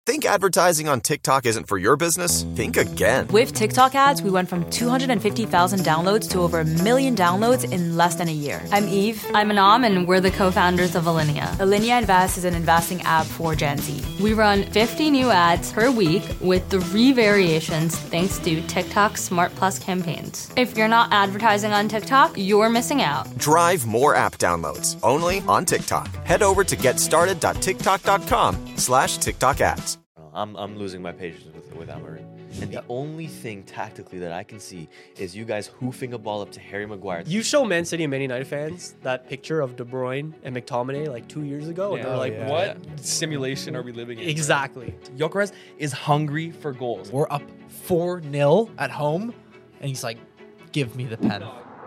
Think advertising on TikTok isn't for your business? Think again. With TikTok ads, we went from 250,000 downloads to over 1 million downloads in less than a year. I'm Eve. I'm Anam, and we're the co-founders of Alinea. Alinea Invest is an investing app for Gen Z. We run 50 new ads per week with 3 variations thanks to TikTok Smart Plus campaigns. If you're not advertising on TikTok, you're missing out. Drive more app downloads only on TikTok. Head over to getstarted.tiktok.com/TikTok ads. I'm losing my patience with Amarin. And the only thing tactically that I can see is you guys hoofing a ball up to Harry Maguire. You show Man City and Man United fans that picture of De Bruyne and McTominay like 2 years ago, and they're like, what simulation are we living in? Exactly. Gyökeres is hungry for goals. We're up 4-0 at home, and he's like, give me the pen.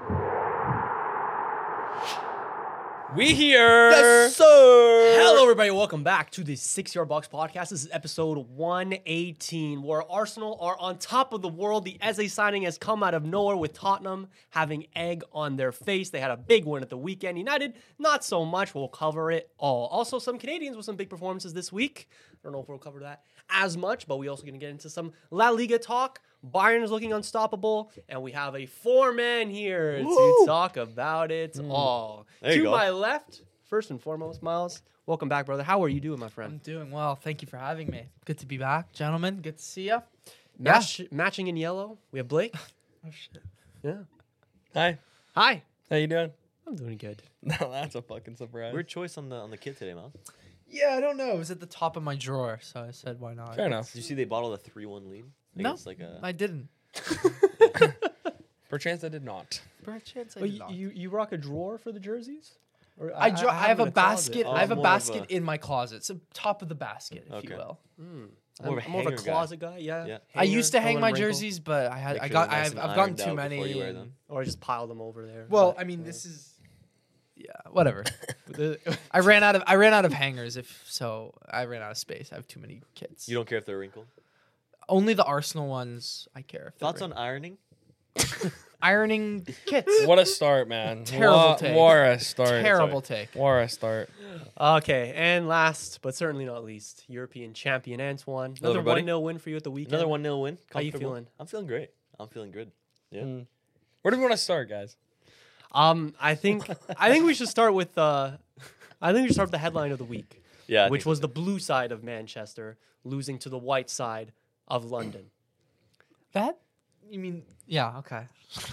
We here. Yes, sir. Hello, everybody. Welcome back to the 6 Yard Box Podcast. This is episode 118, where Arsenal are on top of the world. The Eze signing has come out of nowhere with Tottenham having egg on their face. They had a big win at the weekend. United, not so much. We'll cover it all. Also, some Canadians with some big performances this week. I don't know if we'll cover that as much, but we're also going to get into some La Liga talk. Bayern is looking unstoppable, and we have a 4-man here to talk about it all. To my left, first and foremost, Miles, welcome back, brother. How are you doing, my friend? I'm doing well. Thank you for having me. Good to be back, gentlemen. Good to see you. Matching in yellow, we have Blake. Oh, shit. Yeah. Hi. Hi. How you doing? I'm doing good. No, that's a fucking surprise. Weird choice on the kit today, man. Yeah, I don't know. It was at the top of my drawer, so I said, why not? Fair enough. Did you see they bottled a 3-1 lead? No, Like I didn't. Perchance I did not. Perchance I But did not. you rock a drawer for the jerseys? Or I have a in basket. Oh, I have a more of basket a- in my closet. So top of the basket, if Okay. you will. More I'm of a more of a hanger guy. closet guy. Yeah. Yeah. I used to hang Hanger, my throw 'em in jerseys, but Make I've sure gotten they're nice and too ironed out before you wear many. them. Or I just pile them over there. Well, But- I mean, this is whatever. I ran out of hangers. I ran out of space. I have too many kits. You don't care if they're wrinkled? Only the Arsenal ones I care. If they're Thoughts on ironing? ironing kits? What a start, man. Terrible take. What a start. Terrible take. What a start. Okay, and last but certainly not least, European champion Antoine. Another everybody. 1-0 win for you at the weekend. Another 1-0 win. How you Comfortable. feeling? I'm feeling great. I'm feeling good. Yeah. Where do we want to start, guys? I think we should start with the headline of the week, Yeah. I which think was the blue side of Manchester losing to the white side of London. That? You mean? Yeah. Okay.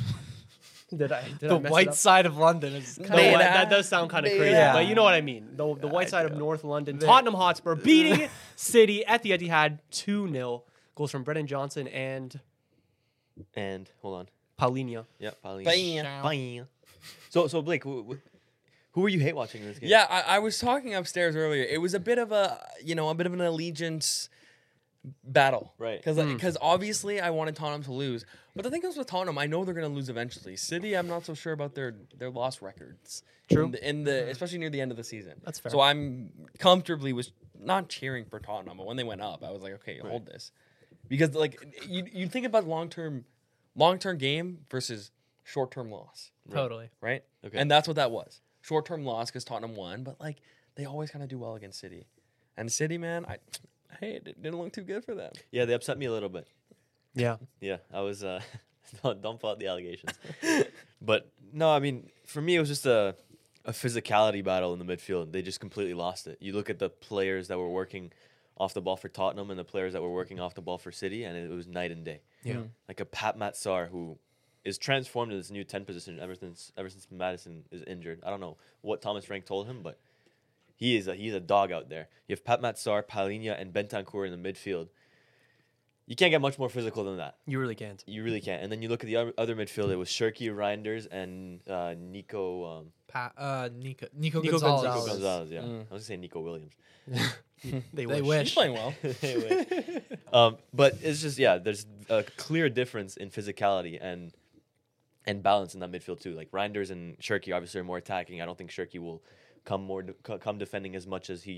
Did I The mess it white up? side of London is The kind white- of. that does sound kind of crazy, Yeah. but you know what I mean. The white side of North London. Tottenham Hotspur beating City at the Etihad 2-0. Goals from Brennan Johnson and And hold on. Paulinho. Yeah, Paulinho. Paulinho. Paulinho. So Blake, who were you hate watching in this game? Yeah, I was talking upstairs earlier. It was a bit of a bit of an allegiance battle, Right. Because obviously I wanted Tottenham to lose, but the thing is with Tottenham, I know they're going to lose eventually. City, I'm not so sure about their loss records. True. In the especially near the end of the season. That's fair. So I'm comfortably was not cheering for Tottenham, but when they went up, I was like, okay, hold this, because like you think about long term game versus short term loss, Totally. right? Okay. And that's what that was. Short term loss because Tottenham won, but like they always kind of do well against City, and City, man, it didn't look too good for them. Yeah, they upset me a little bit. Yeah. Yeah, I was. Don't pull out the allegations. But no, I mean, for me, it was just a physicality battle in the midfield. They just completely lost it. You look at the players that were working off the ball for Tottenham and the players that were working off the ball for City, and it was night and day. Yeah. Like a Pat Matsar who is transformed to this new 10 position ever since Madison is injured. I don't know what Thomas Frank told him, but he's a dog out there. You have Pat Matsar, Paulinho, and Bentancur in the midfield. You can't get much more physical than that. You really can't. You really can't. And then you look at the other midfield. It was Shirky, Reinders, and Nico Nico Gonzalez. Gonzalez. Gonzalez. Yeah, I was gonna say Nico Williams. They They wish. wish. He's playing well. They wish. But it's just there's a clear difference in physicality and balance in that midfield too. Like Reinders and Shirky obviously are more attacking. I don't think Shirky will come defending as much as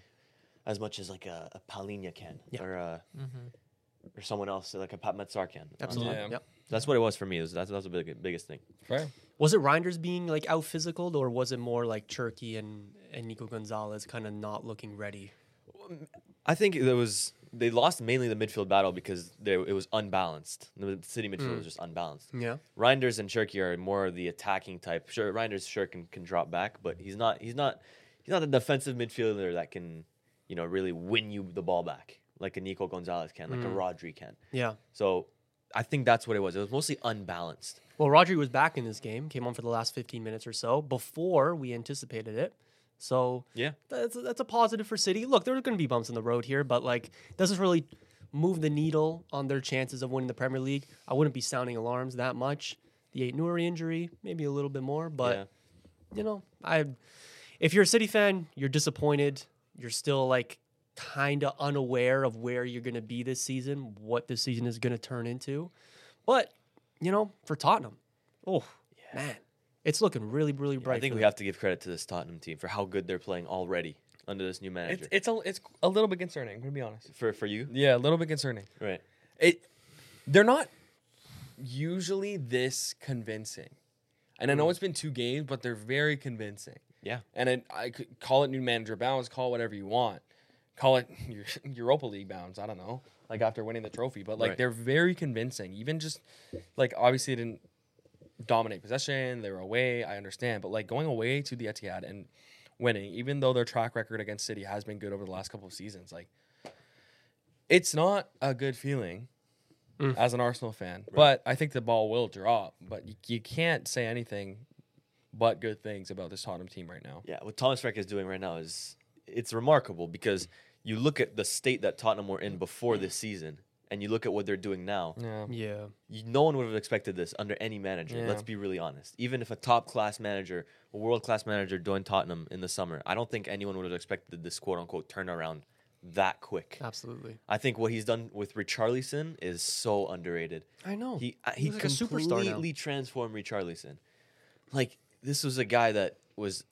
like a Paulinho can or someone else like a Pat Matsar can. Absolutely. Yeah. Yep. That's what it was for me. That was the biggest thing. Fair. Was it Reinders being like out physicaled, or was it more like Turkey and Nico Gonzalez kind of not looking ready? I think there was they lost mainly the midfield battle because it was unbalanced. The City midfield was just unbalanced. Yeah. Reinders and Shirky are more the attacking type. Sure, Reinders can drop back, but he's not a defensive midfielder that can, really win you the ball back like a Nico Gonzalez can, like a Rodri can. Yeah. So I think that's what it was. It was mostly unbalanced. Well, Rodri was back in this game, came on for the last 15 minutes or so before we anticipated it. So Yeah. that's a positive for City. Look, there are going to be bumps in the road here, but doesn't really move the needle on their chances of winning the Premier League. I wouldn't be sounding alarms that much. The Ait-Nouri injury, maybe a little bit more, but if you're a City fan, you're disappointed. You're still kind of unaware of where you're going to be this season, what this season is going to turn into. But, for Tottenham, man, it's looking really, really bright. I think we have to give credit to this Tottenham team for how good they're playing already under this new manager. It's a little bit concerning, to be honest. For you? Yeah, a little bit concerning. Right. They're not usually this convincing. And I know it's been 2 games, but they're very convincing. Yeah. And I could call it new manager bounds, call it whatever you want. Call it your Europa League bounds, I don't know, after winning the trophy. But, Right. they're very convincing. Even just, obviously they didn't dominate possession, they were away, I understand. But, going away to the Etihad and winning, even though their track record against City has been good over the last couple of seasons, it's not a good feeling as an Arsenal fan. Right. But I think the ball will drop. But you can't say anything but good things about this Tottenham team right now. Yeah, what Thomas Frank is doing right now it's remarkable because you look at the state that Tottenham were in before this season and you look at what they're doing now. Yeah. No one would have expected this under any manager. Yeah. Let's be really honest. Even if a top-class manager, a world-class manager joined Tottenham in the summer, I don't think anyone would have expected this quote-unquote turnaround that quick. Absolutely. I think what he's done with Richarlison is so underrated. I know. He He's like a superstar now. completely transformed Richarlison. This was a guy that was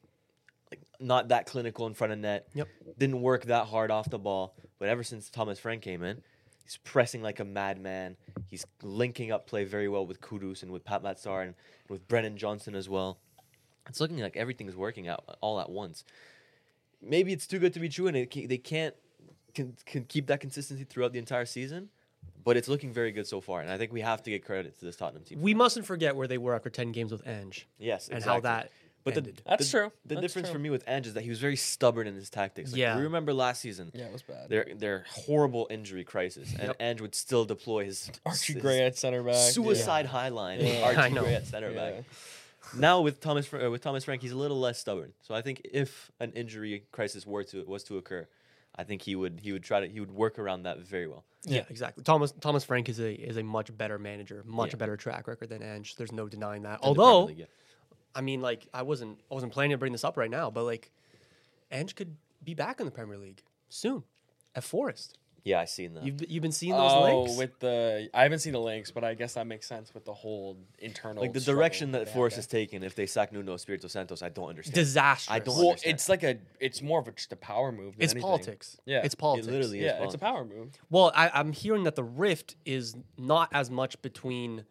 not that clinical in front of net. Yep. Didn't work that hard off the ball. But ever since Thomas Frank came in, he's pressing like a madman. He's linking up play very well with Kudus and with Pat Matsar and with Brennan Johnson as well. It's looking like everything's working out all at once. Maybe it's too good to be true, and they can't can keep that consistency throughout the entire season. But it's looking very good so far, and I think we have to get credit to this Tottenham team. We mustn't forget where they were after 10 games with Ange. Yes, and exactly. how that But ended. That's true. The That's difference true. for me with Ange is that he was very stubborn in his tactics. Yeah. We remember last season. Yeah, it was bad. Their horrible injury crisis, and Ange would still deploy his Archie his Gray at center back. suicide high line. Yeah. I Archie know. Gray at center Yeah. back. Now with Thomas Frank, he's a little less stubborn. So I think if an injury crisis was to occur, I think he would work around that very well. Yeah, exactly. Thomas Frank is a much better manager, much better track record than Ange. There's no denying that. In the Although, Premier League, I mean, I wasn't planning to bring this up right now, but Ange could be back in the Premier League soon at Forest. yeah, I seen that. You've been seeing those links. I haven't seen the links, but I guess that makes sense with the whole internal. Like the struggle direction that they have Forest there. has taken, if they sack Nuno Espirito Santos, I don't understand. Disastrous. I don't Well, understand. it's more of just a power move. Than It's anything. politics. Yeah. It's politics. It literally is. Yeah, it's a power move. Well, I'm hearing that the rift is not as much between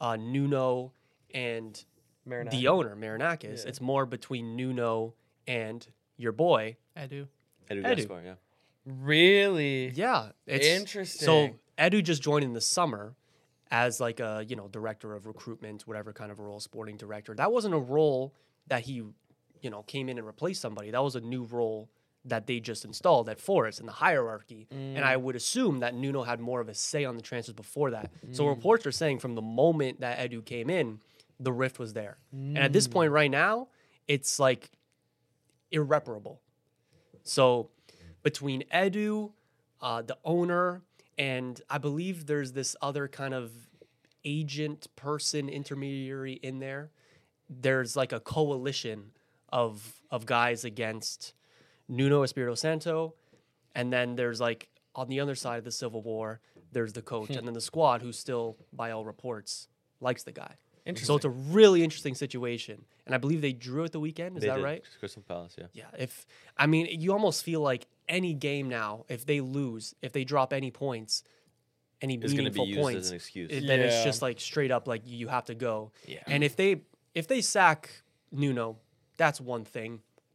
Nuno and Marinakis. the owner, Marinakis. Yeah. It's more between Nuno and your boy. Edu. Edu Edu. Gaspar, yeah. Really? Yeah, it's Interesting. So Edu just joined in the summer as a director of recruitment, whatever kind of role, sporting director. That wasn't a role that he came in and replaced somebody. That was a new role that they just installed at Forest in the hierarchy. And I would assume that Nuno had more of a say on the transfers before that. So reports are saying from the moment that Edu came in, the rift was there. And at this point right now, it's irreparable. So between Edu, the owner, and I believe there's this other kind of agent person intermediary in there. There's a coalition of guys against Nuno Espirito Santo, and then there's on the other side of the civil war, there's the coach, and then the squad who still, by all reports, likes the guy. So it's a really interesting situation, and I believe they drew at the weekend. Is They that did. right? Crystal Palace, yeah. Yeah. You almost feel like any game now, if they lose, if they drop any points, any It's going to be meaningful used points, as an excuse. then it's Yeah. just straight up you have to go. Yeah. And if they sack Nuno, that's one thing.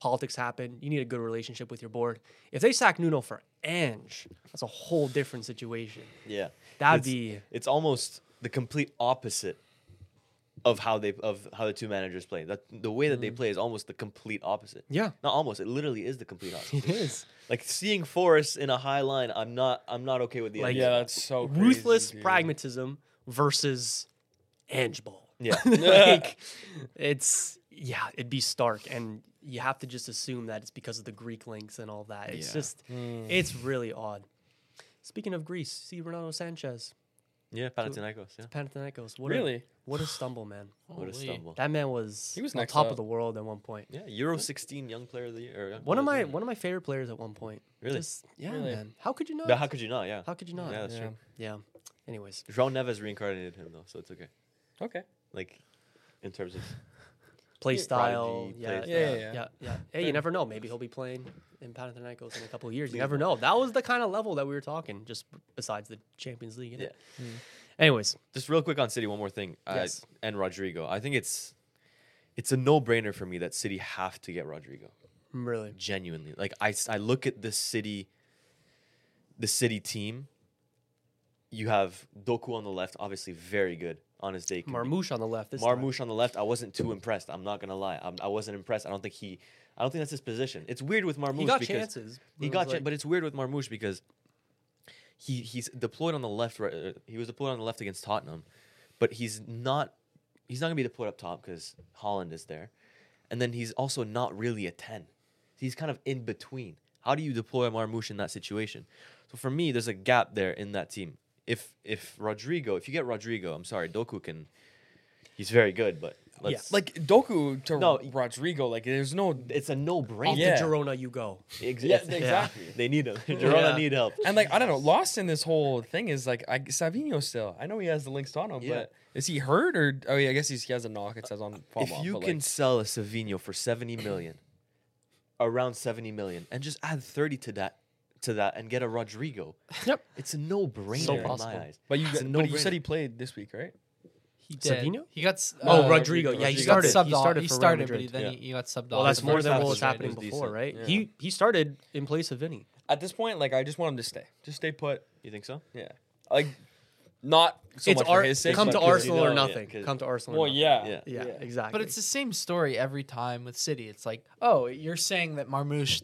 politics happen. You need a good relationship with your board. If they sack Nuno for Ange, that's a whole different situation. Yeah. That'd It's- be It's almost the complete opposite of how the two managers play. That the way that they play is almost the complete opposite. Yeah. Not almost. It literally is the complete opposite. it is Like seeing Forrest in a high line, I'm not okay with the Like, idea. Yeah, that's so crazy, ruthless dude. pragmatism versus Ange ball. Yeah. Like it'd be stark, and you have to just assume that it's because of the Greek links and all that. It's just it's really odd. Speaking of Greece, see Renato Sanchez, Yeah, Panathinaikos. Yeah. Panathinaikos. What a stumble, man. What a Holy. stumble. That man was He was on next top up. of the world at one point. Yeah, Euro 16 Young Player of the Year. Or Young One of Player my the Year. one of my favorite players at one point. Really? Yeah, Really? man. How could you not? But how could you not? Yeah. How could you not? Yeah, that's Yeah. true. Yeah. Anyways, João Neves reincarnated him though, so it's okay. Okay. Like, in terms of play Yeah, style. prodigy, Yeah, play yeah, style. yeah. Hey, you never know. Maybe he'll be playing in Panathinaikos in a couple of years. You never know. That was the kind of level that we were talking. Just besides the Champions League. Yeah. Anyways, Just real quick on City, one more thing. Yes. And Rodrigo. I think it's a no-brainer for me that City have to get Rodrigo. really. Genuinely. Like I look at the City team. You have Doku on the left, obviously very good on his day. could be. Marmouche on the left. This time. Marmouche on the left, I wasn't too impressed. I'm not gonna lie. I wasn't impressed. I don't think that's his position. It's weird with Marmouche He got because chances. He got but it's weird with Marmouche because he's deployed on the left. He was deployed on the left against Tottenham, but he's not gonna be deployed up top because Holland is there, and then he's also not really a 10. He's kind of in between. How do you deploy Marmouche in that situation? So for me, there's a gap there in that team. If you get Rodrigo, I'm sorry, Doku he's very good, but let's Like Doku to No. Rodrigo, like there's no. it's a no Off brainer. Yeah. the Girona you go. Exactly. They need him. Girona Yeah. need help. And like I don't know, lost in this whole thing is like Savinho still. I know he has the links on him, Yeah. but is he hurt or? Oh yeah, I guess he has a knock. It says on. If you can sell a Savinho for 70 million, around 70 million, and just add 30 to that, and get a Rodrigo, Yep. it's a no-brainer So in possible. my eyes. but It's a you said no-brainer. he played this week, right? He did. Savinho? He got. Oh, Rodrigo. Yeah, he Rodrigo. started. Subbed He off. started He for Real started, but Madrid. then Yeah. he got subbed Well, off. that's The more first than half what was great. happening was before, decent. right? Yeah. He started in place of Vinny. At this point, like I just want him to stay. Just stay put. You think so? Yeah. Like not so It's much for his sake. come but to 'cause, Arsenal know, or yeah, nothing. 'cause- Come to Arsenal. or Well, nothing. yeah. Yeah, Yeah. exactly. But it's the same story every time with City. It's like, oh, you're saying that Marmouche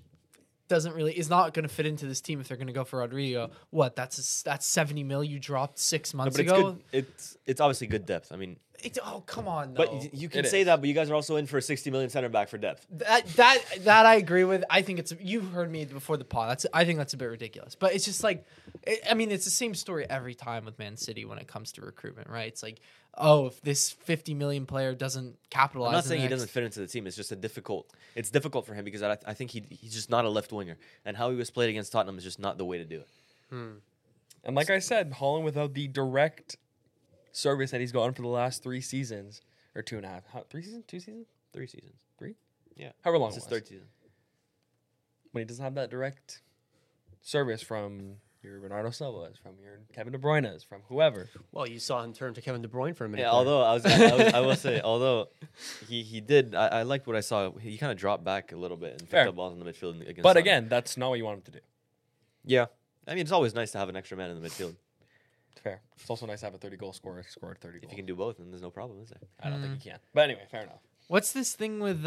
is not going to fit into this team if they're going to go for Rodrigo. What? That's 70 mil you dropped 6 No, months but it's ago. good. It's obviously good depth. I mean, Oh, come on, but though. you can It say is. that, but you guys are also in for a 60 million center back for depth. That I agree with. I think you heard me before the pod. I think that's a bit ridiculous. But it's just like, I mean, it's the same story every time with Man City when it comes to recruitment, right? It's like, oh, if this 50 million player doesn't capitalize, I'm not in saying the he next- doesn't fit into the team. It's just it's difficult for him because I think he's just not a left winger, and how he was played against Tottenham is just not the way to do it. And like I said, Holland without the direct service that he's gotten for the last 3 seasons or 2.5. 3 seasons? 2 seasons? 3 seasons. 3? Yeah. However long It's it his was. third season. When he doesn't have that direct service from your Bernardo Silva's, from your Kevin De Bruyne's, from whoever. well, you saw him turn to Kevin De Bruyne for a minute. Yeah, there. although I will say, although he did, I liked what I saw. He kind of dropped back a little bit and picked Fair. up balls in the midfield against. But Tottenham. again, that's not what you want him to do. yeah, I mean it's always nice to have an extra man in the midfield. Fair. It's also nice to have a 30-goal scorer score 30 If goals. you can do both, then there's no problem, is there? I don't think you can. But anyway, fair enough. What's this thing with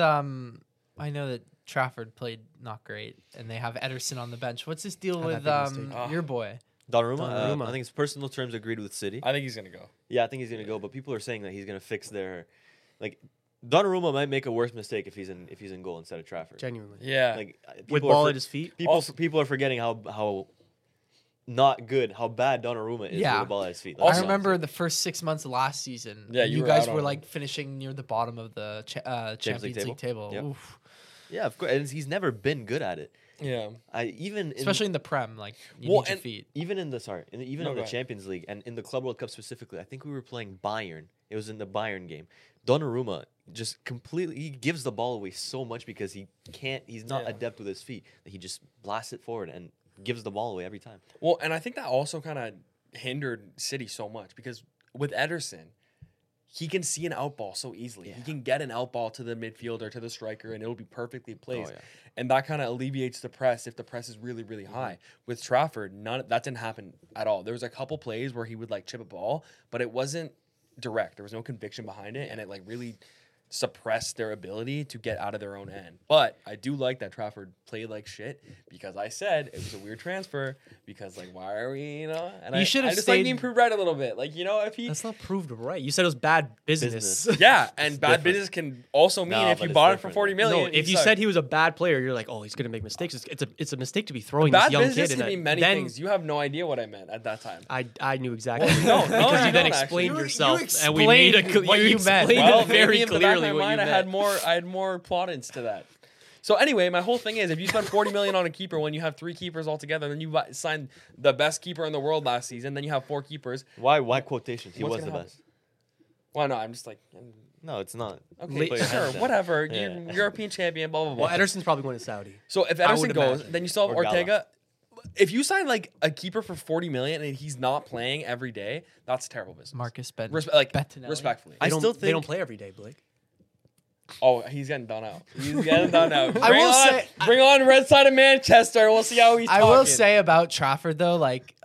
I know that Trafford played not great, and they have Ederson on the bench. What's this deal How'd with that be a mistake? your boy? Donnarumma, Donnarumma. I think it's personal terms agreed with City. I think he's going to go. Yeah, I think he's gonna go, but people are saying that he's gonna fix their, like, Donnarumma might make a worse mistake if he's in goal instead of Trafford. Genuinely. Yeah. Like With people are ball for- at his feet. People are forgetting how not good, how bad Donnarumma is Yeah. with the ball at his feet. I That's remember not- the first 6 months of last season. Yeah, you you were guys out on were him. like finishing near the bottom of the Champions League table. Yep. Oof. Yeah, of course, and he's never been good at it. yeah. Especially in the Prem, like you Well, need your and- feet. Even in the No, in go the ahead. Champions League and in the Club World Cup specifically, I think we were playing Bayern. It was in the Bayern game. Donnarumma just completely he gives the ball away so much because he's not Yeah. adept with his feet. That he just blasts it forward and gives the ball away every time. Well, and I think that also kind of hindered City so much because with Ederson, he can see an out ball so easily. He can get an out ball to the midfielder, to the striker, and it'll be perfectly placed. yeah. And that kind of alleviates the press if the press is really, really high. With Trafford, that didn't happen at all. There was a couple plays where he would like chip a ball, but it wasn't direct. There was no conviction behind it, and it like really suppress their ability to get out of their own end. But I do like that Trafford played like shit because I said it was a weird transfer because like why are we, you know? And I just like being proved right a little bit. Like, you know, if he That's not proved right. You said it was bad business. yeah, and bad business can also mean if but you it's bought it for different, 40 though. million. No, if you said he was a bad player, you're like, oh, he's gonna make mistakes. It's a mistake to be throwing bad this young business kid in can that. mean many then things. You have no idea what I meant at that time. I knew exactly. no, because you you then don't, actually. explained You yourself, and we made what you meant. Well, very maybe in the back clearly of my what you mind, meant. I had more plaudits to that. So anyway, my whole thing is if you spend 40 million on a keeper when you have 3 keepers altogether, then you signed the best keeper in the world last season, then you have 4 keepers. Why quotations? He What's was the gonna happen? best. Well, no, I'm just like, No, it's not. okay, Put your sure, hands down. whatever. Yeah. You're European champion, blah, blah, blah. Well, Ederson's probably going to Saudi. So if I Ederson would goes, imagine. then you still have Or Gala. Ortega. If you sign like a keeper for 40 million and he's not playing every day, that's terrible business. Marcus Respectfully. They still don't think- play every day, Blake. Oh, he's getting done out. He's getting done out. I will say- bring on red side of Manchester. We'll see how he's I talking. will say about Trafford though, like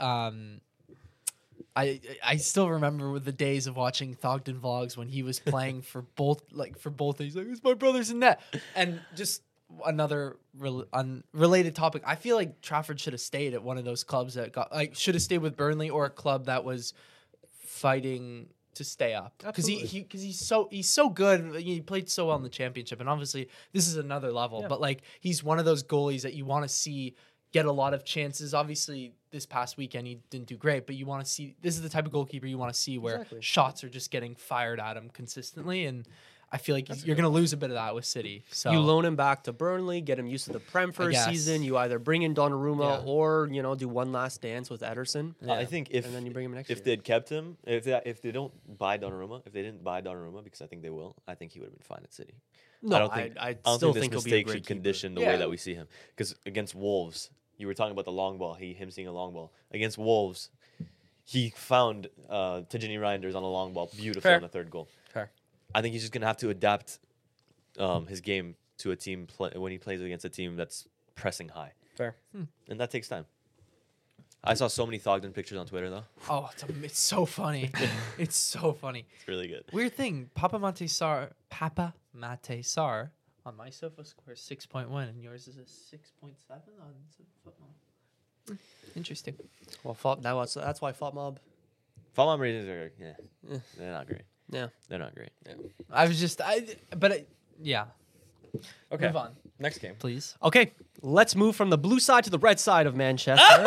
I still remember with the days of watching Thogden vlogs when he was playing for both. He's like, it's my brother's in net. And just another unrelated topic. I feel like Trafford should have stayed at one of those clubs that should have stayed with Burnley or a club that was fighting to stay up because he's so good. He played so well in the championship, and obviously this is another level. But like he's one of those goalies that you want to see get a lot of chances. Obviously, this past weekend he didn't do great, but you want to see this is the type of goalkeeper you want to see where shots are just getting fired at him consistently, and I feel like you're going to lose a bit of that with City. So You loan him back to Burnley, get him used to the Prem for a guess. season. You either bring in Donnarumma Yeah. or do one last dance with Ederson. I think if And then you bring him next if year. they'd kept him, if they don't buy Donnarumma, if they didn't buy Donnarumma, because I think they will, I think he would have been fine at City. No, I don't think I don't still think think this he'll be a mistake great should keeper. condition the Yeah. way that we see him. Because against Wolves, you were talking about the long ball, him seeing a long ball. Against Wolves, he found Tijani Reinders on a long ball beautifully Fair. on the third goal. Fair. I think he's just gonna have to adapt his game to a team when he plays against a team that's pressing high, Fair. and that takes time. I saw so many Thogden pictures on Twitter though. oh, it's so funny. It's so funny. It's really good. Weird thing, Papa Mate Sar on my sofa score is 6.1 and yours is a 6.7 on football. Interesting. Well, that's why FotMob. Follow ratings are they're not great. Yeah. They're not great. Yeah. Okay. Move on, Next game. please. Okay, let's move from the blue side to the red side of Manchester.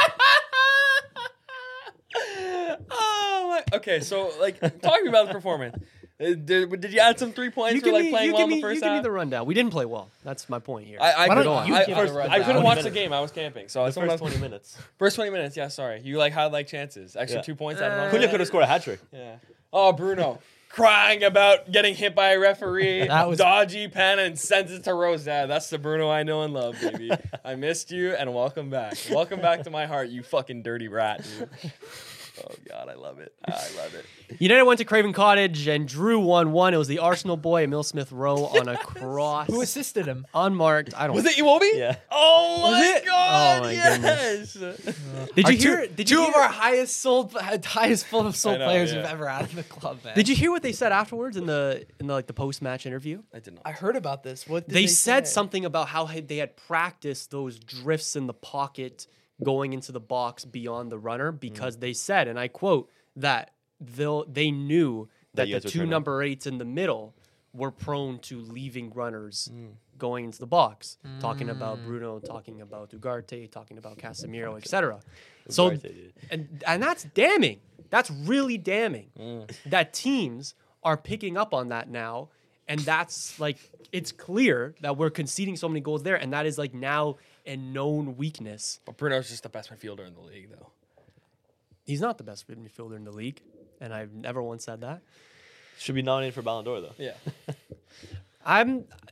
Oh my. Okay, so like talking about the performance. Did you add some 3 points for like playing well in the first give me half? the rundown. We didn't play well. That's my point here. I Why couldn't, don't you I, give first, the I couldn't rundown? watch the game. I was camping. So The someone first else, 20 minutes. first 20 minutes. Yeah, sorry. You like had like chances. Extra Yeah. 2 points. I don't know. Cunha could have scored a hat trick. Yeah. Oh, Bruno. Crying about getting hit by a referee, That was- dodgy pen, and sends it to Rosad. That's the Bruno I know and love, baby. I missed you, and welcome back. Welcome back to my heart, you fucking dirty rat, dude. Oh, God, I love it. I love it. United went to Craven Cottage and drew 1-1. It was the Arsenal boy, Emil Smith Rowe, on a cross. Who assisted him? Unmarked. I don't. Was it Iwobi? Yeah. Oh, my Was it? God. Oh, my yes. Did you hear? Two of our highest sold full of sold I know, players yeah. we've ever had in the club, man. Did you hear what they said afterwards in the post match interview? I did not. I heard about this. What did They said say? something about how they had practiced those drifts in the pocket going into the box beyond the runner because they said, and I quote, that they knew that you the guys would two turn up. number 8s in the middle were prone to leaving runners going into the box. Talking about Bruno, talking about Ugarte, talking about Casemiro, etc. So, Ugarte did. and that's damning. That's really damning. That teams are picking up on that now, and that's like it's clear that we're conceding so many goals there, and that is like now a known weakness. But Bruno's just the best midfielder in the league, though. He's not the best midfielder in the league, and I've never once said that. Should be nominated for Ballon d'Or though. Yeah.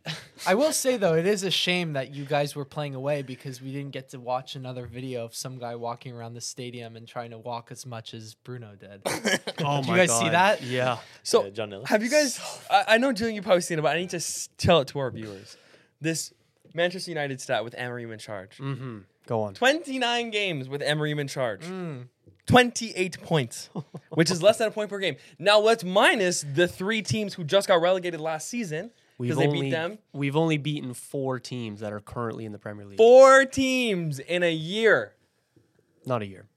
I will say though, it is a shame that you guys were playing away because we didn't get to watch another video of some guy walking around the stadium and trying to walk as much as Bruno did. Oh Did you guys see that? Yeah. So, Yeah, John Nellis. have you guys? I know, Julian, you've probably seen it, but I need to tell it to our viewers. This Manchester United stat with Amorim in charge. Go on. 29 games with Amorim in charge. 28 points, which is less than a point per game. Now, let's minus the 3 teams who just got relegated last season because they beat them. We've only beaten 4 teams that are currently in the Premier League. 4 teams in a year. Not a year.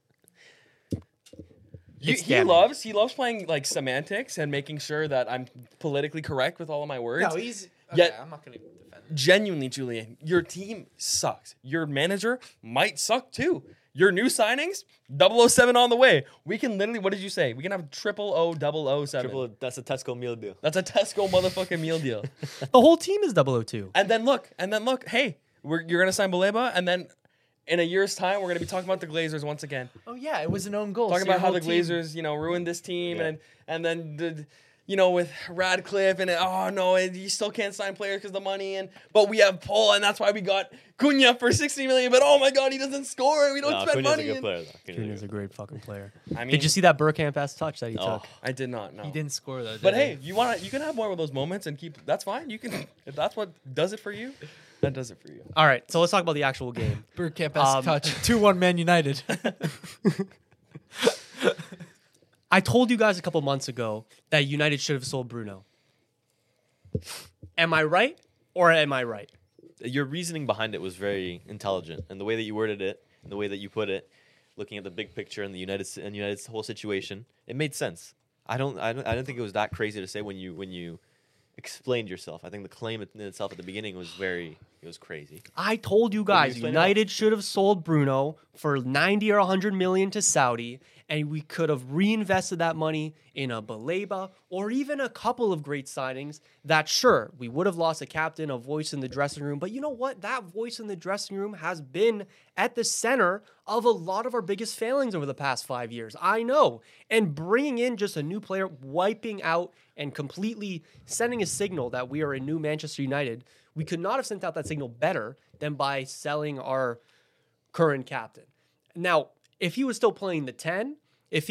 He loves playing like semantics and making sure that I'm politically correct with all of my words. No, he's. Yet- I'm not going to defend him. Genuinely, Julian, your team sucks. Your manager might suck too. Your new signings, 007 on the way. We can literally, what did you say? We can have 00007. That's a Tesco meal deal. That's a Tesco motherfucking meal deal. The whole team is 002. And then look, hey, you're gonna sign Baleba, and then in a year's time, we're gonna be talking about the Glazers once again. Oh yeah, it was an own goal. Talking So about how your the whole team- Glazers, ruined this team, Yeah. and then with Radcliffe and you still can't sign players because of the money, but we have Paul, and that's why we got Cunha for 60 million. But oh my God, he doesn't score. We don't No, spend Cunha's money. a good player, though. Cunha's a great fucking player. I mean, Did you see that Bergkamp-ass touch that he Oh. took? I did not know. He didn't score though. But did hey, he? you can have more of those moments and keep. That's fine. You can if that's what does it for you. That does it for you. All right, so let's talk about the actual game. Bergkamp touch 2-1 Man United. I told you guys a couple months ago that United should have sold Bruno. Am I right or am I right? Your reasoning behind it was very intelligent, and the way that you worded it, and the way that you put it, looking at the big picture and the United's whole situation, it made sense. I don't think it was that crazy to say when you explained yourself. I think the claim in itself at the beginning was crazy. I told you guys explain it United should have sold Bruno for 90 or 100 million to Saudi, and we could have reinvested that money in a Baleba or even a couple of great signings that, sure, we would have lost a captain, a voice in the dressing room, but you know what? That voice in the dressing room has been at the center of a lot of our biggest failings over the past 5 years. I know. And bringing in just a new player, wiping out and completely sending a signal that we are a new Manchester United, we could not have sent out that signal better than by selling our current captain. Now, if he was still playing the 10, if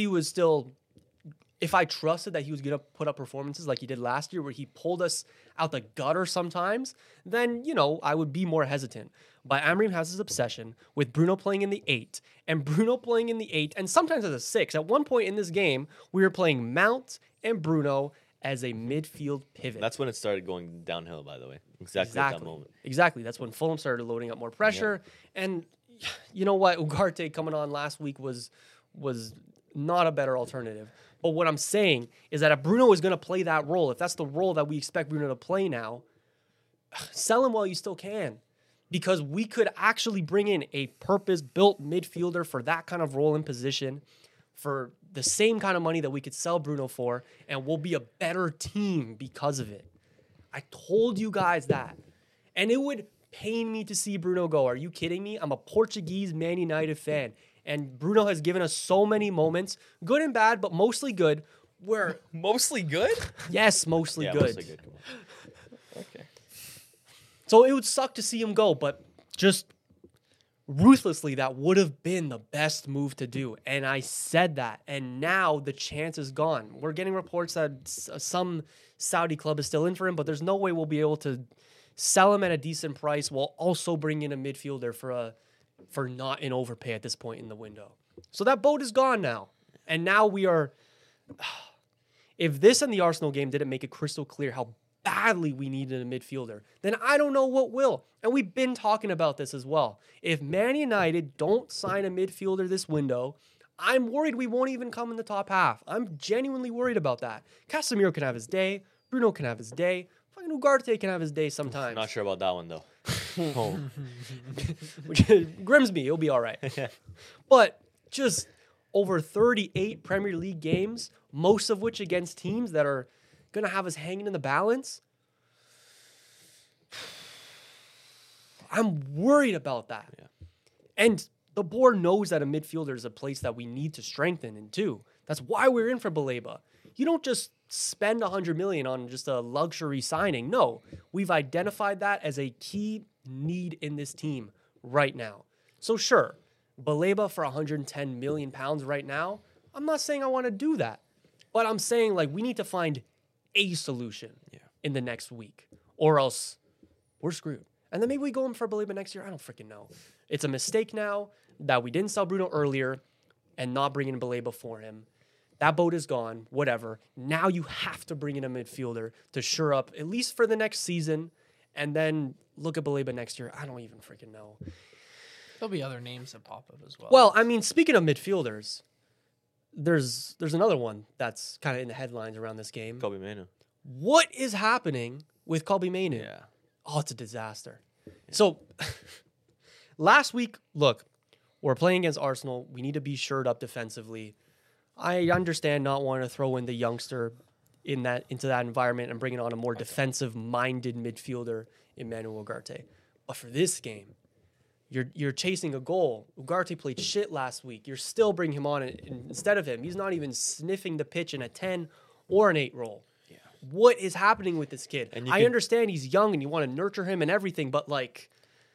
I trusted that he was going to put up performances like he did last year where he pulled us out the gutter sometimes, then, I would be more hesitant. But Amorim has his obsession with Bruno playing in the 8 and Bruno playing in the 8 and sometimes as a 6. At one point in this game, we were playing Mount and Bruno as a midfield pivot. That's when it started going downhill, by the way. Exactly at that moment. Exactly. That's when Fulham started loading up more pressure. And you know what? Ugarte coming on last week was not a better alternative. But what I'm saying is that if Bruno is going to play that role, if that's the role that we expect Bruno to play now, sell him while you still can. Because we could actually bring in a purpose-built midfielder for that kind of role and position for the same kind of money that we could sell Bruno for, and we'll be a better team because of it. I told you guys that. And it would pain me to see Bruno go. Are you kidding me? I'm a Portuguese Man United fan. And Bruno has given us so many moments, good and bad, but mostly good, where, Mostly good. yes, mostly good. Mostly good. Come on. Okay. So it would suck to see him go, but just ruthlessly, that would have been the best move to do. And I said that. And now the chance is gone. We're getting reports that some Saudi club is still in for him, but there's no way we'll be able to sell him at a decent price while also bring in a midfielder for not an overpay at this point in the window. So that boat is gone now. And now we are... If this and the Arsenal game didn't make it crystal clear how badly we needed a midfielder, then I don't know what will. And we've been talking about this as well. If Man United don't sign a midfielder this window, I'm worried we won't even come in the top half. I'm genuinely worried about that. Casemiro can have his day. Bruno can have his day. Fucking Ugarte can have his day sometimes. Not sure about that one, though. Oh. Grimsby, he'll be all right. But just over 38 Premier League games, most of which against teams that are going to have us hanging in the balance. I'm worried about that. Yeah. And the board knows that a midfielder is a place that we need to strengthen in too. That's why we're in for Baleba. You don't just spend 100 million on just a luxury signing. No, we've identified that as a key need in this team right now. So sure, Baleba for 110 million pounds right now. I'm not saying I want to do that, but I'm saying like we need to find a solution in the next week, or else we're screwed. And then maybe we go in for Baleba next year. I don't freaking know. It's a mistake now that we didn't sell Bruno earlier and not bring in Baleba for him. That boat is gone, whatever. Now you have to bring in a midfielder to shore up, at least for the next season, and then look at Baleba next year. I don't even freaking know. There'll be other names that pop up as well. Well, I mean, speaking of midfielders, there's another one that's kind of in the headlines around this game. Kobe Manu. What is happening with Kobe Manu? Yeah. Oh, it's a disaster. So last week, look, we're playing against Arsenal. We need to be shored up defensively. I understand not wanting to throw in the youngster into that environment and bringing on a more defensive-minded midfielder, Emmanuel Ugarte. But for this game, you're chasing a goal. Ugarte played shit last week. You're still bringing him on instead of him. He's not even sniffing the pitch in a 10 or an 8 role. Yeah. What is happening with this kid? I understand he's young and you want to nurture him and everything, but like...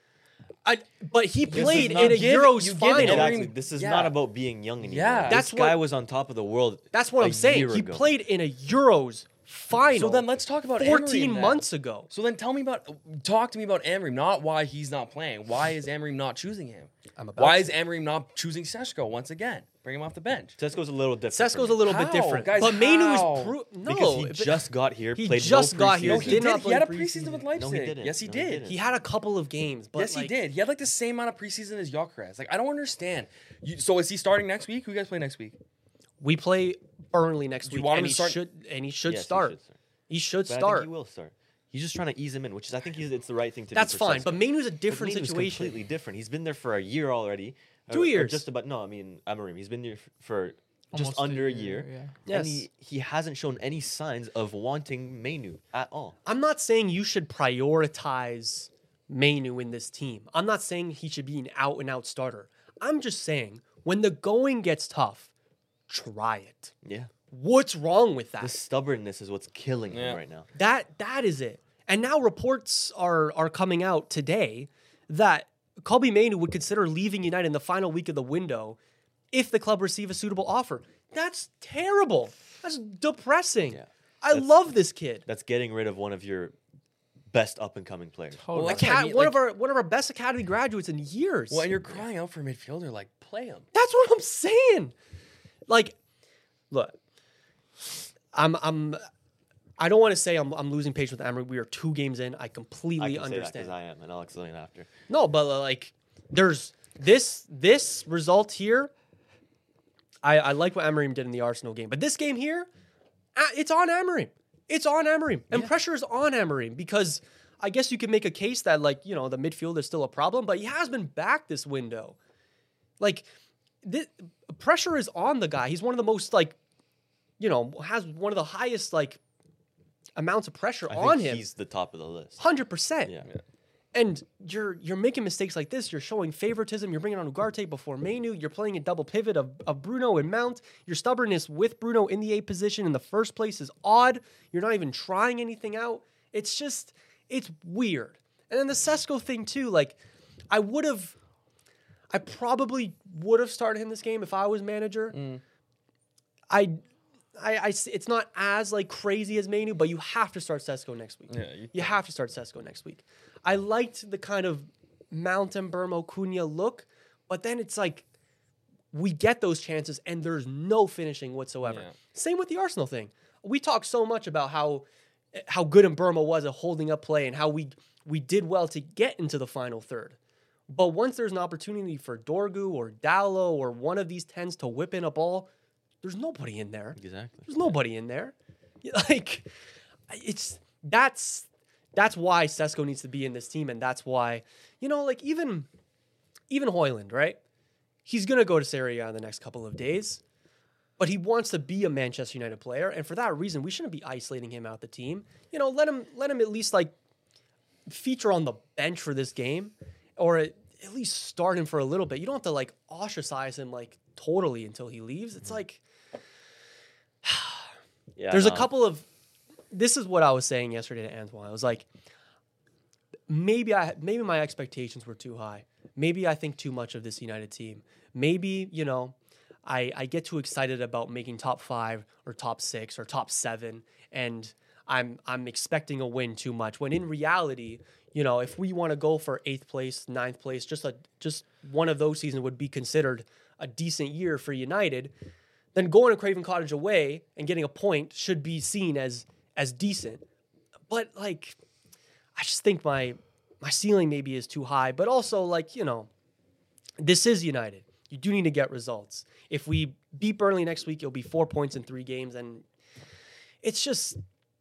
But he played in a Euros final. Exactly. This is not about being young anymore. Yeah. This guy was on top of the world. That's what I'm saying. He played in a Euros final. So then let's talk about 14 Amorim months ago. So then talk to me about Amorim, not why he's not playing. Why is Amorim not choosing him? Why is Amorim not choosing Sesko once again? Bring him off the bench. Sesko's a little different. Sesko's a little bit different. Guys, but Manu how? is no. Because he just got here, He played just no got here, preseason. He did not He play had a preseason. preseason with No, Leipzig. he didn't. Yes, he No, he did. didn't. He had a couple of games. But Yes, he did. He had like the same amount of preseason as Gyökeres. Like, I don't understand. So is he starting next week? Who you guys play next week? We play Burnley next you week, want him and to start? he should Yes, start. He should He should But I start. think he will start. He's just trying to ease him in, which is I think it's the right thing to do. That's for fine. Sesko. But Manu's a But different Manu's situation. completely different. He's been there for a year already. 2 Or years. just about. No, I mean Amorim. He's been there for Almost just under a year. yeah. Yes. And he hasn't shown any signs of wanting Manu at all. I'm not saying you should prioritize Manu in this team. I'm not saying he should be an out-and-out starter. I'm just saying when the going gets tough, try it. Yeah. What's wrong with that? The stubbornness is what's killing Yeah. him right now. That is it. And now reports are coming out today that Kobe Manu would consider leaving United in the final week of the window if the club receive a suitable offer. That's terrible. That's depressing. Yeah. I love this kid. That's getting rid of one of your best up and coming players. Totally. Well, that's what I mean, One of our best academy graduates in years. Well, and you're crying out for a midfielder. Like, play him. That's what I'm saying. Like, look, I don't want to say I'm losing patience with Amorim. We are 2 games in. I completely I can say that understand. because I am, and I'll explain after. No, but like, there's this result here. I like what Amorim did in the Arsenal game, but this game here, it's on Amorim. It's on Amorim, and pressure is on Amorim because I guess you could make a case that like the midfield is still a problem, but he has been back this window. Like, pressure is on the guy. He's one of the most has one of the highest amounts of pressure I on think him. he's the top of the list. 100%. Yeah. And you're making mistakes like this. You're showing favoritism. You're bringing on Ugarte before Manu. You're playing a double pivot of Bruno and Mount. Your stubbornness with Bruno in the 8 position in the first place is odd. You're not even trying anything out. It's weird. And then the Sesko thing too. Like, I probably would have started him this game if I was manager. It's not as crazy as Manu, but you have to start Sesko next week. Yeah, you have to start Sesko next week. I liked the kind of Mount and Burmo Cunha look, but then it's like we get those chances and there's no finishing whatsoever. Yeah. Same with the Arsenal thing. We talk so much about how good Burmo was at holding up play and how we did well to get into the final third. But once there's an opportunity for Dorgu or Dallo or one of these 10s to whip in a ball, there's nobody in there. Exactly. There's nobody in there. That's why Sesko needs to be in this team, and that's why, even Højlund, right? He's gonna go to Serie A in the next couple of days, but he wants to be a Manchester United player, and for that reason, we shouldn't be isolating him out the team. Let him at least feature on the bench for this game, or at least start him for a little bit. You don't have to ostracize him totally until he leaves. It's Yeah, There's a no. couple of. This is what I was saying yesterday to Antoine. I was like, maybe my expectations were too high. Maybe I think too much of this United team. Maybe I get too excited about making top 5 or top 6 or top 7, and I'm expecting a win too much. When in reality, if we want to go for 8th place, 9th place, just one of those seasons would be considered a decent year for United. Then going to Craven Cottage away and getting a point should be seen as decent. But like, I just think my ceiling maybe is too high. But also, this is United. You do need to get results. If we beat Burnley next week, it'll be 4 points in 3 games. And it's just,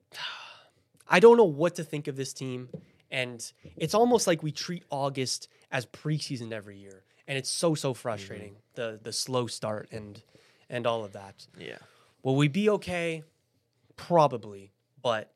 I don't know what to think of this team. And it's almost like we treat August as preseason every year. And it's so frustrating, the slow start and all of that. Yeah. Will we be okay? Probably. But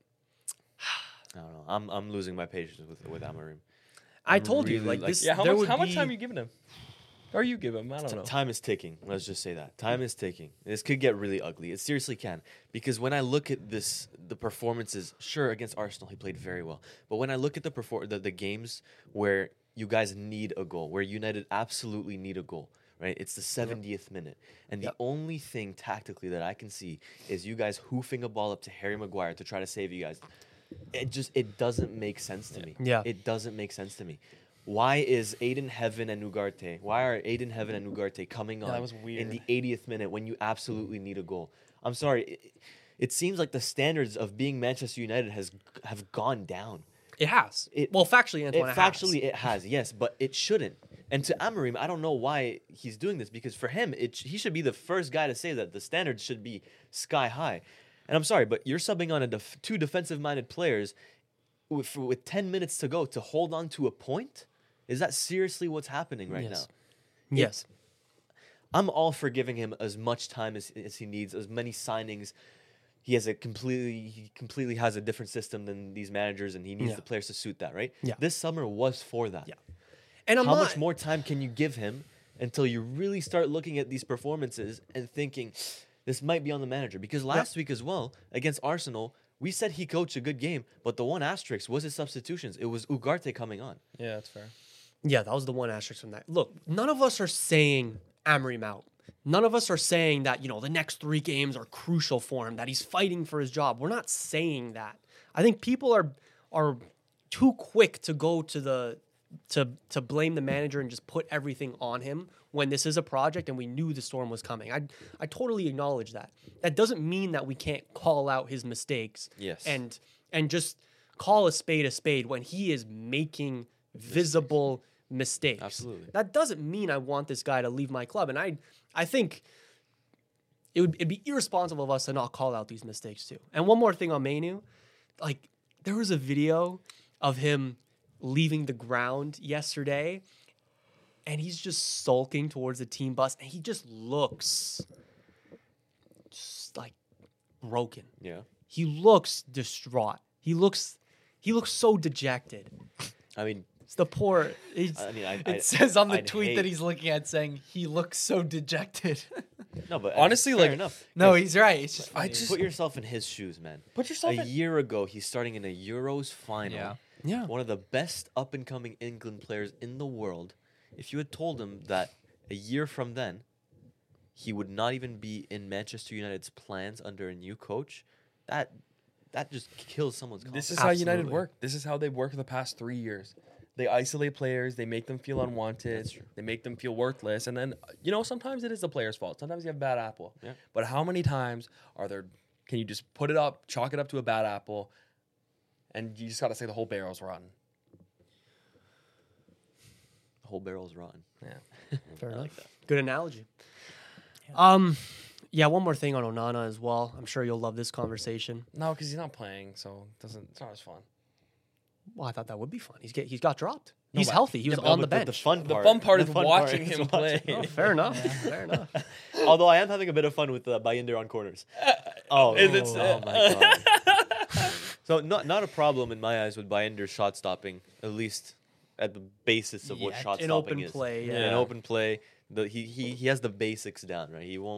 I don't know. I'm losing my patience with Amorim. I told you, really, this. Yeah, how there much would how much be- time are you giving him? Or you give him? I don't know. Time is ticking. Let's just say that. Time is ticking. This could get really ugly. It seriously can. Because when I look at the performances, sure, against Arsenal, he played very well. But when I look at the games where you guys need a goal, where United absolutely need a goal, right? It's the 70th minute. And the only thing tactically that I can see is you guys hoofing a ball up to Harry Maguire to try to save you guys. It doesn't make sense to me. Yeah. It doesn't make sense to me. Why is Aiden Heaven and Ugarte? Why are Aiden Heaven and Ugarte coming on that was in weird. the 80th minute when you absolutely need a goal? I'm sorry. It seems like the standards of being Manchester United have gone down. It has. Factually, Antoine, it has. It has, yes, but it shouldn't. And to Amorim, I don't know why he's doing this, because for him, he should be the first guy to say that the standards should be sky high. And I'm sorry, but you're subbing on two defensive-minded players with 10 minutes to go to hold on to a point? Is that seriously what's happening right now? Yes. I'm all for giving him as much time as he needs, as many signings. He completely has a different system than these managers, and he needs the players to suit that, right? Yeah. This summer was for that. Yeah. And How much more time can you give him until you really start looking at these performances and thinking this might be on the manager? Because last week as well, against Arsenal, we said he coached a good game, but the one asterisk was his substitutions. It was Ugarte coming on. Yeah, that's fair. Yeah, that was the one asterisk from that. Look, none of us are saying Amorim out. None of us are saying that, the next 3 games are crucial for him, that he's fighting for his job. We're not saying that. I think people are too quick to go to blame the manager and just put everything on him when this is a project and we knew the storm was coming. I totally acknowledge that. That doesn't mean that we can't call out his mistakes. Yes. And just call a spade when he is making visible mistakes. Absolutely. That doesn't mean I want this guy to leave my club. And I think it'd be irresponsible of us to not call out these mistakes too. And one more thing on Mainu, there was a video of him leaving the ground yesterday, and he's just sulking towards the team bus, and he just looks just like broken. Yeah. He looks distraught. He looks so dejected. I mean, It's the poor. It says on the I'd tweet that hate- he's looking at saying he looks so dejected. No, but Honestly, fair like- enough. No, he's right. It's just I funny. just- Put yourself in his shoes, man. Put yourself a in- year ago, he's starting in a Euros final. Yeah. Yeah. One of the best up and coming England players in the world. If you had told him that a year from then, he would not even be in Manchester United's plans under a new coach, that just kills someone's confidence. This is how United Absolutely. work. This is how they've worked the past 3 years. They isolate players. They make them feel unwanted. That's true. They make them feel worthless. And then, sometimes it is the player's fault. Sometimes you have a bad apple. Yeah. But how many times can you just put it up, chalk it up to a bad apple, and you just got to say the whole barrel's rotten? The whole barrel's rotten. Yeah. Fair I enough. like that. Good analogy. Yeah, one more thing on Onana as well. I'm sure you'll love this conversation. No, because he's not playing, so it's not as fun. Well, I thought that would be fun. He's got dropped. No, He's but- healthy. He was on the bench. The fun The part, fun part is fun watching is him play. Oh, fair enough. Fair enough. Although I am having a bit of fun with Bayender on corners. Oh, it's- oh my god. So not a problem in my eyes with Bayender shot stopping, at least at the basis of what Yeah, shot in stopping open is. play, In yeah. open play, he has the basics down, right? He won't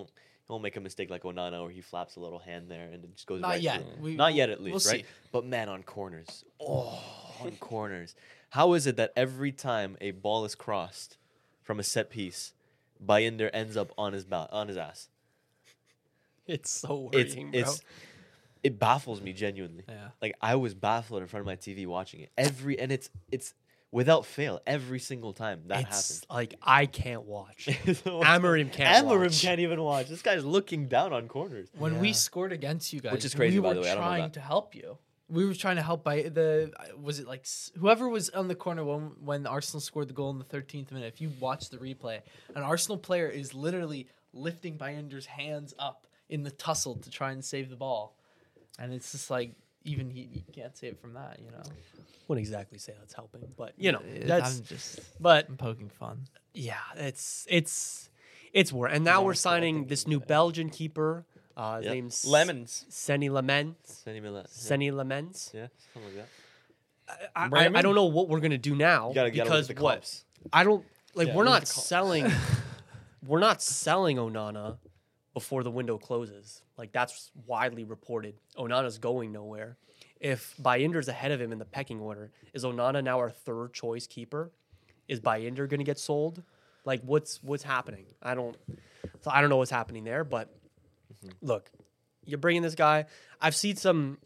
won't make a mistake like Onana where he flaps a little hand there and it just goes Not right yet. through. Not yet, at we'll least, right? see. But man, on corners, on corners, how is it that every time a ball is crossed from a set piece, Bayender ends up on his ass? It's so worrying, bro. It baffles me genuinely. Yeah. Like I was baffled in front of my TV watching it it's without fail every single time that It's happened. like I can't watch. Amarim can't Amarim watch. can't even watch. This guy's looking down on corners. When we scored against you guys, Which is crazy, we by were the way. I don't know trying that. to help you. We were trying to help by was it like whoever was on the corner when Arsenal scored the goal in the 13th minute. If you watch the replay, an Arsenal player is literally lifting Bayender's hands up in the tussle to try and save the ball, and it's just like even he can't save it from that, you know. Wouldn't exactly say that's helping, but you know I'm But poking fun. yeah, it's worse. And now we're signing this new Belgian keeper. His Yep. name's Lemons. Senny Lamens. Senny Lamens. Yeah, something like that. I don't know what we're gonna do now You gotta because look at the what comps. I don't like. Yeah, we're look at not the comps. selling. We're not selling Onana before the window closes. Like that's widely reported. Onana's going nowhere. If Bayender's ahead of him in the pecking order, is Onana now our third choice keeper? Is Bayender going to get sold? Like what's happening? I don't know what's happening there. But look, you're bringing this guy. I've seen some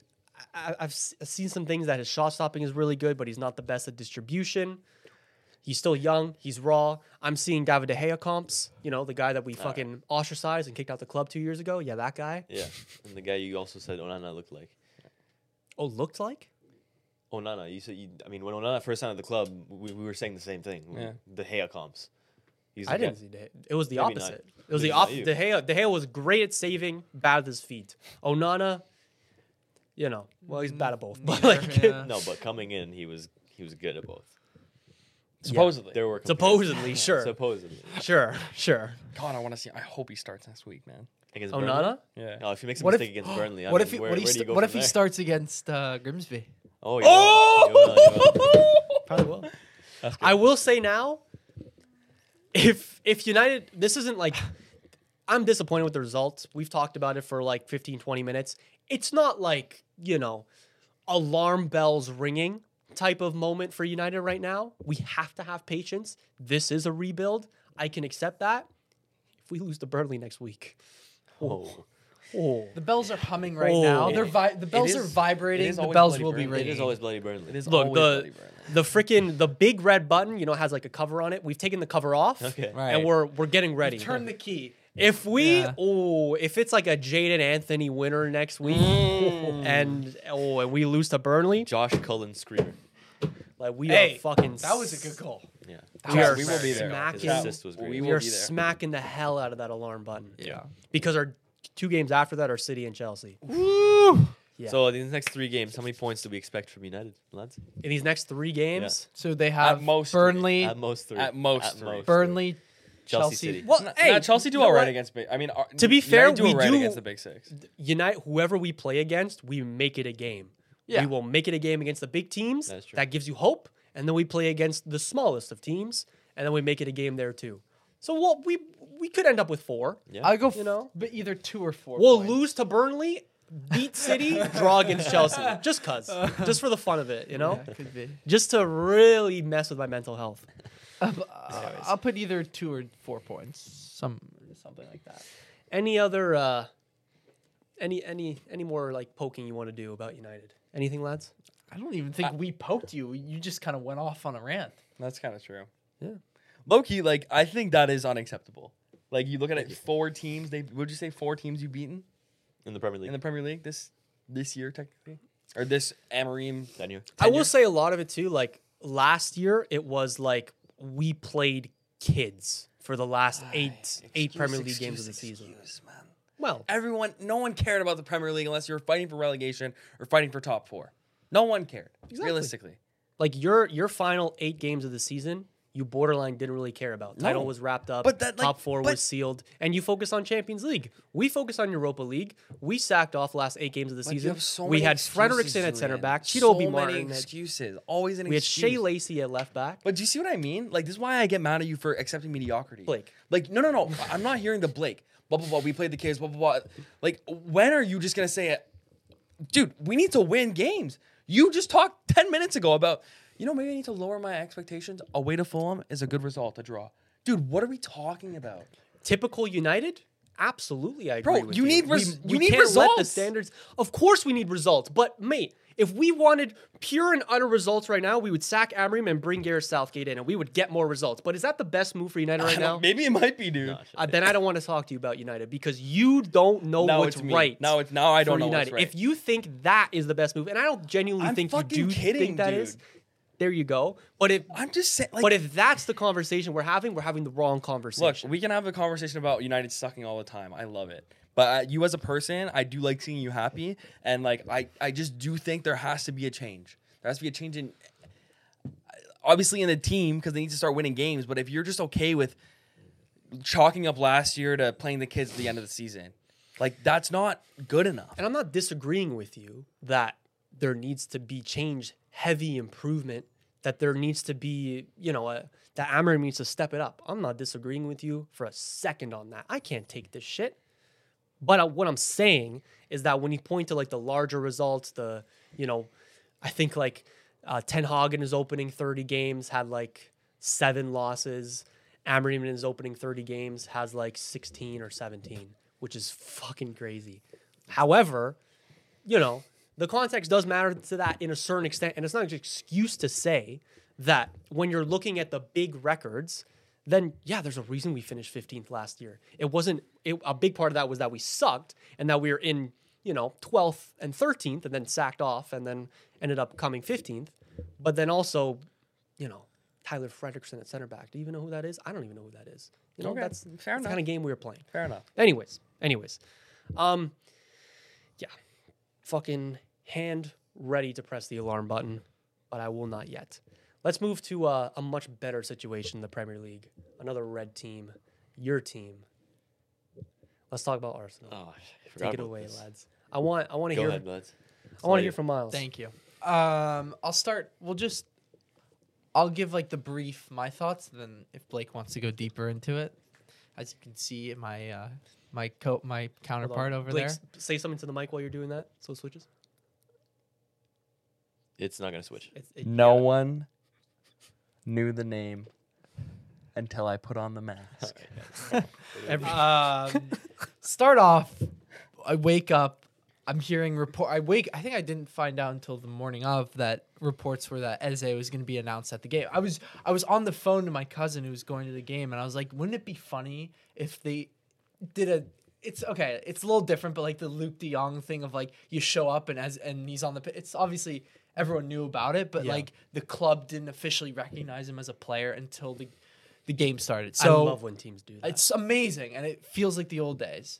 things that his shot stopping is really good, but he's not the best at distribution. He's still young. He's raw. I'm seeing David De Gea comps. You know, the guy that we fucking ostracized and kicked out the club 2 years ago. Yeah, that guy. Yeah, and the guy you also said Onana looked like. Oh, looked like? Onana, you said when Onana first signed at the club, we were saying the same thing. Yeah. The Gea comps. He's I the didn't guy- see De Gea. It was the Maybe not. opposite. It was Maybe the not opposite. you. De Gea was great at saving, bad with his feet. Onana, you know, well, he's bad at both. But like, Yeah. No, but coming in, he was good at both. Supposedly. There were supposedly, sure. supposedly Sure. God, I want to see. I hope he starts next week, man. against Onana? Burnley. Yeah. No, if he makes a What if- mistake against Burnley, What if he where do you go what from if he there? starts against Grimsby? Oh, he will. He will. Probably will. I will say now, if United, this isn't like, I'm disappointed with the results. We've talked about it for like 15, 20 minutes. It's not like, you know, alarm bells ringing type of moment for United right now. We have to have patience. This is a rebuild. I can accept that. If we lose to Burnley next week, Oh. The bells are humming right Oh. now. They're the bells is- are it vibrating. is The always bells bloody will be Burnley. It ringing. is always bloody Burnley. It is Look, always the big red button, you know, has like a cover on it. We've taken the cover off. Okay. Right. And we're getting ready. Turn the key. If we Yeah. if it's like a Jaden Anthony winner next week and we lose to Burnley, Josh Cullen screamer. like we Hey, are fucking that was a good goal. Yeah. We will be there. His smacking assist was great. We we will are be there. smacking the hell out of that alarm button. Yeah. Because our 2 games after that are City and Chelsea. Yeah. So in these next 3 games, how many points do we expect from United, lads? In these next 3 games, So they have most Burnley, At most 3. At most three. Burnley, Chelsea Chelsea. City. well, hey, Chelsea do you know all right what? against big. I mean, To be fair, United do we all right do- against the big 6. United, whoever we play against, we make it a game. Yeah. We will make it a game against the big teams. That's true. That gives you hope. And then we play against the smallest of teams, and then we make it a game there too. So we could end up with 4. Yeah. I'll go. You know? but either 2 or 4. We'll points. lose to Burnley, beat City, draw against Chelsea. Just for the fun of it, you know? Yeah, could be. Just to really mess with my mental health. I'll put either 2 or 4 points. Something like that. Any other any more like poking you want to do about United? Anything, lads? I don't even think we poked you. You just kind of went off on a rant. That's kind of true. Yeah. Low key, like I think that is unacceptable. Like you look at it, 4 teams. Would you say 4 teams you've beaten In the Premier League. in the Premier League this year technically, or this Amorim Tenure. I will say a lot of it too. Like last year, it was like we played kids for the last eight Premier League games of the season. man. Well, No one cared about the Premier League unless you were fighting for relegation or fighting for top 4. No one cared, realistically. like your final 8 games of the season, you borderline didn't really care about. Title No. was wrapped up. But that, like, top 4 but- was sealed, and you focus on Champions League. We focus on Europa League. We sacked off last 8 games of the Like, you season. have so We many had excuses, Frederiksen at center Julian. back, Cheeto So B. many Martin. excuses. Always an We had excuse. Shea Lacey at left back. But do you see what I mean? Like, this is why I get mad at you for accepting mediocrity. Blake. Like, no. I'm not hearing the Blake. blah blah blah. We played the kids, blah blah blah. Like, when are you just gonna say it, dude? We need to win games. You just talked 10 minutes ago about, maybe I need to lower my expectations. Away to Fulham is a good result, a draw. Dude, what are we talking about? Typical United? Absolutely, I agree Bro, with you you. need We you need can't let the results. standards. Of course, we need results. But mate, if we wanted pure and utter results right now, we would sack Amorim and bring Gareth Southgate in, and we would get more results. But is that the best move for United right now? Maybe it might be, dude. Then I don't want to talk to you about United because you don't know Now what's it's me. right. Now I don't for know United. what's right. If you think that is the best move, and I don't genuinely I'm think you fucking do kidding, think that dude. is, there you go. But if I'm just saying, like, but if that's the conversation we're having the wrong look, conversation. we can have a conversation about United sucking all the time. I love it. But you as a person, I do like seeing you happy. And, like, I just do think there has to be a change. There has to be a change in, obviously, in the team because they need to start winning games. But if you're just okay with chalking up last year to playing the kids at the end of the season, like, that's not good enough. And I'm not disagreeing with you that there needs to be change, heavy improvement, that there needs to be, that Amorim needs to step it up. I'm not disagreeing with you for a second on that. I can't take this shit. But what I'm saying is that when you point to, like, the larger results, I think, like, Ten Hag in his opening 30 games had, like, 7 losses. Amorim in his opening 30 games has, like, 16 or 17, which is fucking crazy. However, the context does matter to that in a certain extent, and it's not an excuse to say that when you're looking at the big records, then yeah, there's a reason we finished 15th last year. A big part of that was that we sucked and that we were in, 12th and 13th and then sacked off and then ended up coming 15th. But then also, Tyler Fredrickson at center back. Do you even know who that is? I don't even know who that is. Okay, That's fair the enough. kind of game we were playing. Fair enough. Anyways. Yeah. Fucking hand ready to press the alarm button, but I will not yet. Let's move to a much better situation in the Premier League. Another red team, your team. Let's talk about Arsenal. Oh, I forgot Take it about away, this. lads. I want to Go hear. ahead, Bloods. I want to hear from Miles. Thank you. I'll start. I'll give like the brief my thoughts. Then if Blake wants to go deeper into it, as you can see, my my counterpart over Blake, there. say something to the mic while you're doing that, so it switches. It's not gonna switch. No one knew the name until I put on the mask. Start off. I wake up. I'm hearing report. I think I didn't find out until the morning of that reports were that Eze was going to be announced at the game. I was on the phone to my cousin who was going to the game, and I was like, wouldn't it be funny if they did a? It's okay. It's a little different, but like the Luke De Jong thing of like you show up and he's on the. It's obviously everyone knew about it, but like the club didn't officially recognize him as a player until the game started. So I love when teams do that. it's amazing, and it feels like the old days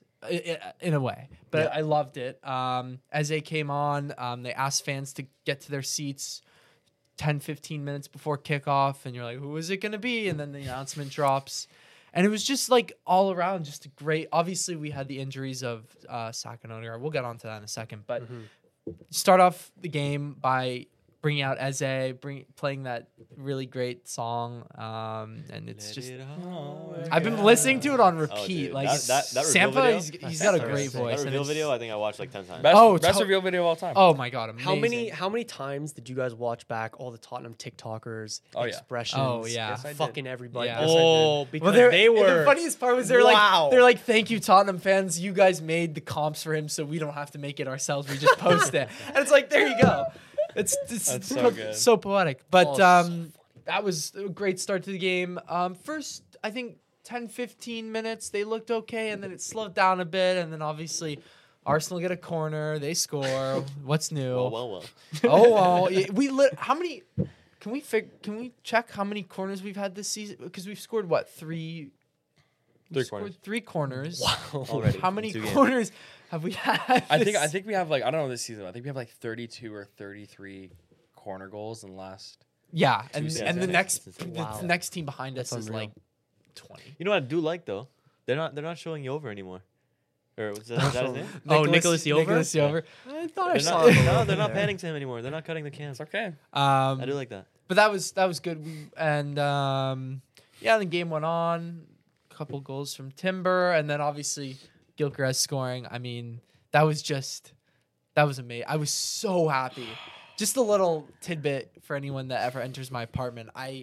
in a way. But I loved it. As they came on, they asked fans to get to their seats 10, 15 minutes before kickoff, and you're like, who is it going to be? And then the announcement drops. And it was just like all around, just a great. Obviously, we had the injuries of Saka and Odegaard. We'll get onto that in a second. But start off the game by bringing out Eze, playing that really great song, and it's just. I've been listening to it on repeat. dude, like that reveal Sampa, video? he's got a That great voice. and reveal it's- video, I think I watched like 10 times. Best reveal video of all time. Oh my god, amazing. How many times did you guys watch back all the Tottenham TikTokers, Oh, yeah. expressions? Oh, yeah. Yes, I did. Fucking everybody. Yeah. Yes, I Oh, because Well, they were. The funniest part was they're like, thank you, Tottenham fans. You guys made the comps for him, so we don't have to make it ourselves. We just post it, and it's like, there you go. It's That's so good. so poetic. But Oh, so that was a great start to the game. First, I think 10, 15 minutes they looked okay, and then it slowed down a bit, and then obviously Arsenal get a corner, they score. What's new? Well. Oh, well, how many? Can we check how many corners we've had this season? Because we've scored what, three? Three We've scored corners. 3 corners. Already. How many 2 games. corners have we had? I this- think we have like, I don't know this season. I think we have like 32 or 33 corner goals in the last. Yeah, and seasons. the Yeah. next That's insane. Wow. the next team behind us That's is unreal. like 20. You know what I do like though? They're not showing you over anymore. Or was that his name? Oh, Nicholas Jover? Nicholas Jover. I thought I They're saw not, it. no, they're not panning to him anymore. They're not cutting the cans. It's okay. I do like that. But that was good. And yeah, the game went on. couple goals from Timber, and then obviously Gyökeres scoring. I mean, that was amazing. I was so happy. Just a little tidbit for anyone that ever enters my apartment. I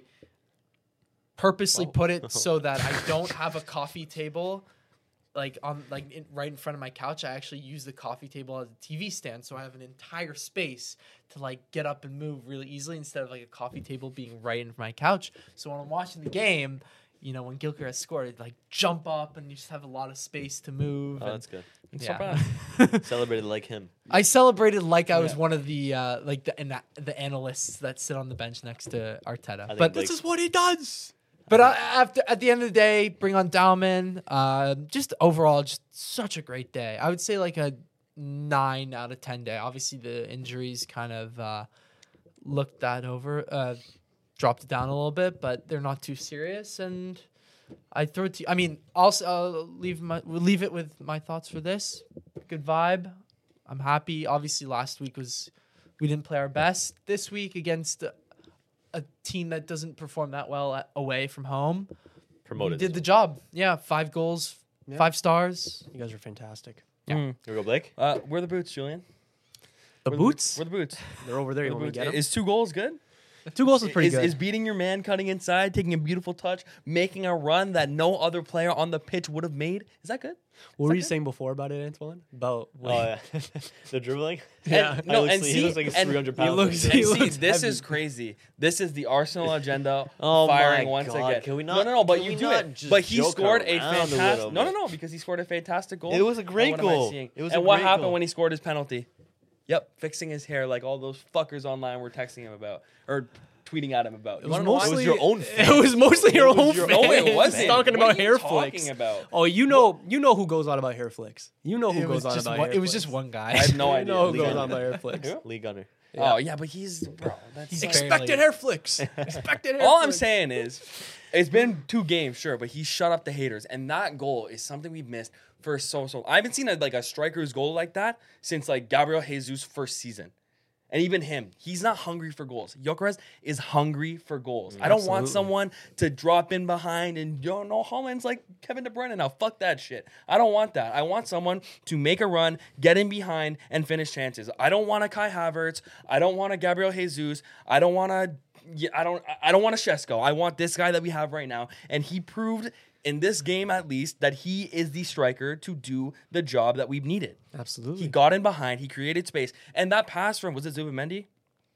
purposely put it so that I don't have a coffee table right in front of my couch. I actually use the coffee table as a TV stand, so I have an entire space to like get up and move really easily instead of like a coffee table being right in my couch. So when I'm watching the game, you know, when Gyökeres scored, I'd like jump up and you just have a lot of space to move. Oh, that's good. It's Yeah. not bad. Celebrated like him. I celebrated like I was one of the the analysts that sit on the bench next to Arteta. think But Blake's- This is what he does. But at the end of the day, bring on Dauman. Just overall, just such a great day. I would say like a 9 out of 10 day. Obviously, the injuries kind of looked that over, dropped it down a little bit, but they're not too serious. And I throw it to you. I mean, also I'll we'll leave it with my thoughts for this. Good vibe. I'm happy. Obviously, last week we didn't play our best. This week against a team that doesn't perform that well away from home. Promoted. Did the job. Yeah, 5 goals, 5 stars. You guys are fantastic. Here we go, Blake. Where are the boots, Julian? The Where boots? Where are the boots? They're over there. You Where want the me to boots? get them? Is 2 goals good? 2 goals is pretty good. Is beating your man, cutting inside, taking a beautiful touch, making a run that no other player on the pitch would have made. Is that good? What were you saying before about it, Antoine? About Oh, yeah. The dribbling? Yeah. No, He and looks, see, he looks like he's and 300 pounds. looks- And He see, looks this heavy. is crazy. This is the Arsenal agenda Oh firing my once God. again. Can we not- No, but can you we do not it. just But he joke scored a around a little fantastic. bit? No, because he scored a fantastic goal. It was a great And what am I goal. seeing? It was and a what great happened goal. when he scored his penalty? Yep, fixing his hair like all those fuckers online were texting him about or tweeting at him about. You was wanna know why? mostly your own It was mostly your own your fan. own No, it wasn't. He's talking What about are you hair talking flicks. about? Oh, you know who goes on about hair flicks. You know who It was goes on just about one, hair it was flicks. just one guy. I have no You idea. know who League goes Gunner. on about hair flicks. Who? Lee Gunner. Oh yeah, but he's bro. That's He's like- Expected hair flicks. Expected hair All I'm flicks. saying is, it's been 2 games, sure, but he shut up the haters, and that goal is something we've missed for so. I haven't seen a striker's goal like that since like Gabriel Jesus' first season, and even him, he's not hungry for goals. Gyökeres is hungry for goals. I don't want Absolutely. someone to drop in behind and Holland's like Kevin De Bruyne now. Fuck that shit. I don't want that. I want someone to make a run, get in behind, and finish chances. I don't want a Kai Havertz. I don't want a Gabriel Jesus. I don't want a. Yeah, I don't want a Shesko. I want this guy that we have right now, and he proved in this game at least that he is the striker to do the job that we've needed. Absolutely. He got in behind, he created space, and that pass from was it Zubimendi?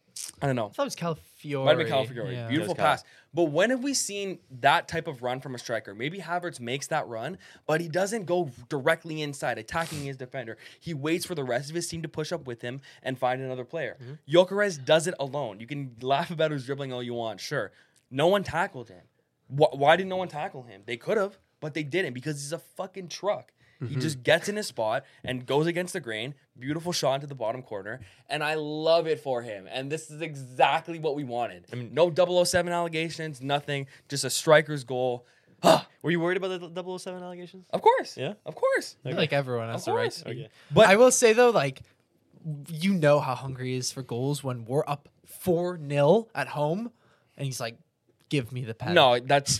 I don't know. I thought it was Calafiore. Might have been Calafiore. Yeah. Beautiful It was Cal. pass. But when have we seen that type of run from a striker? Maybe Havertz makes that run, but he doesn't go directly inside, attacking his defender. He waits for the rest of his team to push up with him and find another player. Gyökeres does it alone. You can laugh about his dribbling all you want, sure. No one tackled him. Why did no one tackle him? They could have, but they didn't because he's a fucking truck. He just gets in his spot and goes against the grain. Beautiful shot into the bottom corner. And I love it for him. And this is exactly what we wanted. I mean, no 007 allegations, nothing. Just a striker's goal. Were you worried about the 007 allegations? Of course. Yeah? Of course. I feel like everyone has Of the right course. to be. Okay. But I will say though, like, you know how hungry he is for goals when we're up 4-0 at home, and he's like, "Give me the pen." no,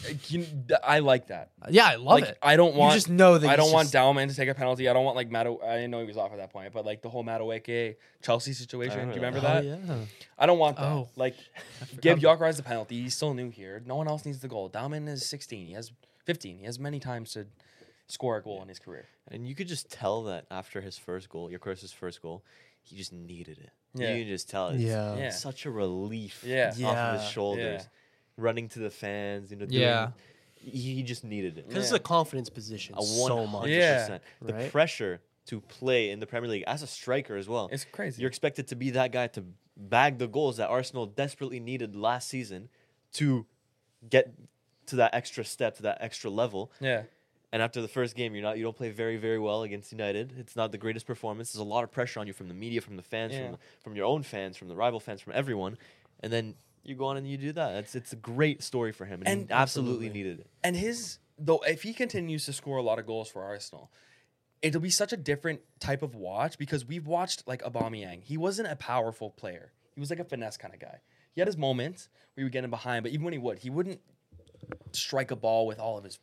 I like that. Yeah, I love Like, it. I don't want. You just know that I don't he's want just- Dauman to take a penalty. I don't want like I didn't know he was off at that point, but like the whole Madueke Chelsea situation. Do you remember that? Yeah. I don't want that. Oh. Like, give Gyökeres the penalty. He's still new here. No one else needs the goal. Dauman is 16. He has 15. He has many times to score a goal in his career. And you could just tell that after his first goal, Gyökeres' first goal, he just needed it. Yeah. You can just tell. It's Yeah. Yeah. such a relief Yeah. off of Yeah. his shoulders. Yeah. Running to the fans, doing, Yeah. he just needed it. Because it's a confidence position so much. 100%. Yeah. The Right? pressure to play in the Premier League as a striker as well. It's crazy. You're expected to be that guy to bag the goals that Arsenal desperately needed last season to get to that extra step, to that extra level. Yeah. And after the first game, you don't play very, very well against United. It's not the greatest performance. There's a lot of pressure on you from the media, from the fans, Yeah. from your own fans, from the rival fans, from everyone. And then you go on and you do that. It's a great story for him, and he absolutely needed it. And though, if he continues to score a lot of goals for Arsenal, it'll be such a different type of watch because we've watched like Aubameyang. He wasn't a powerful player. He was like a finesse kind of guy. He had his moments where he would get in behind, but even when he wouldn't strike a ball with all of his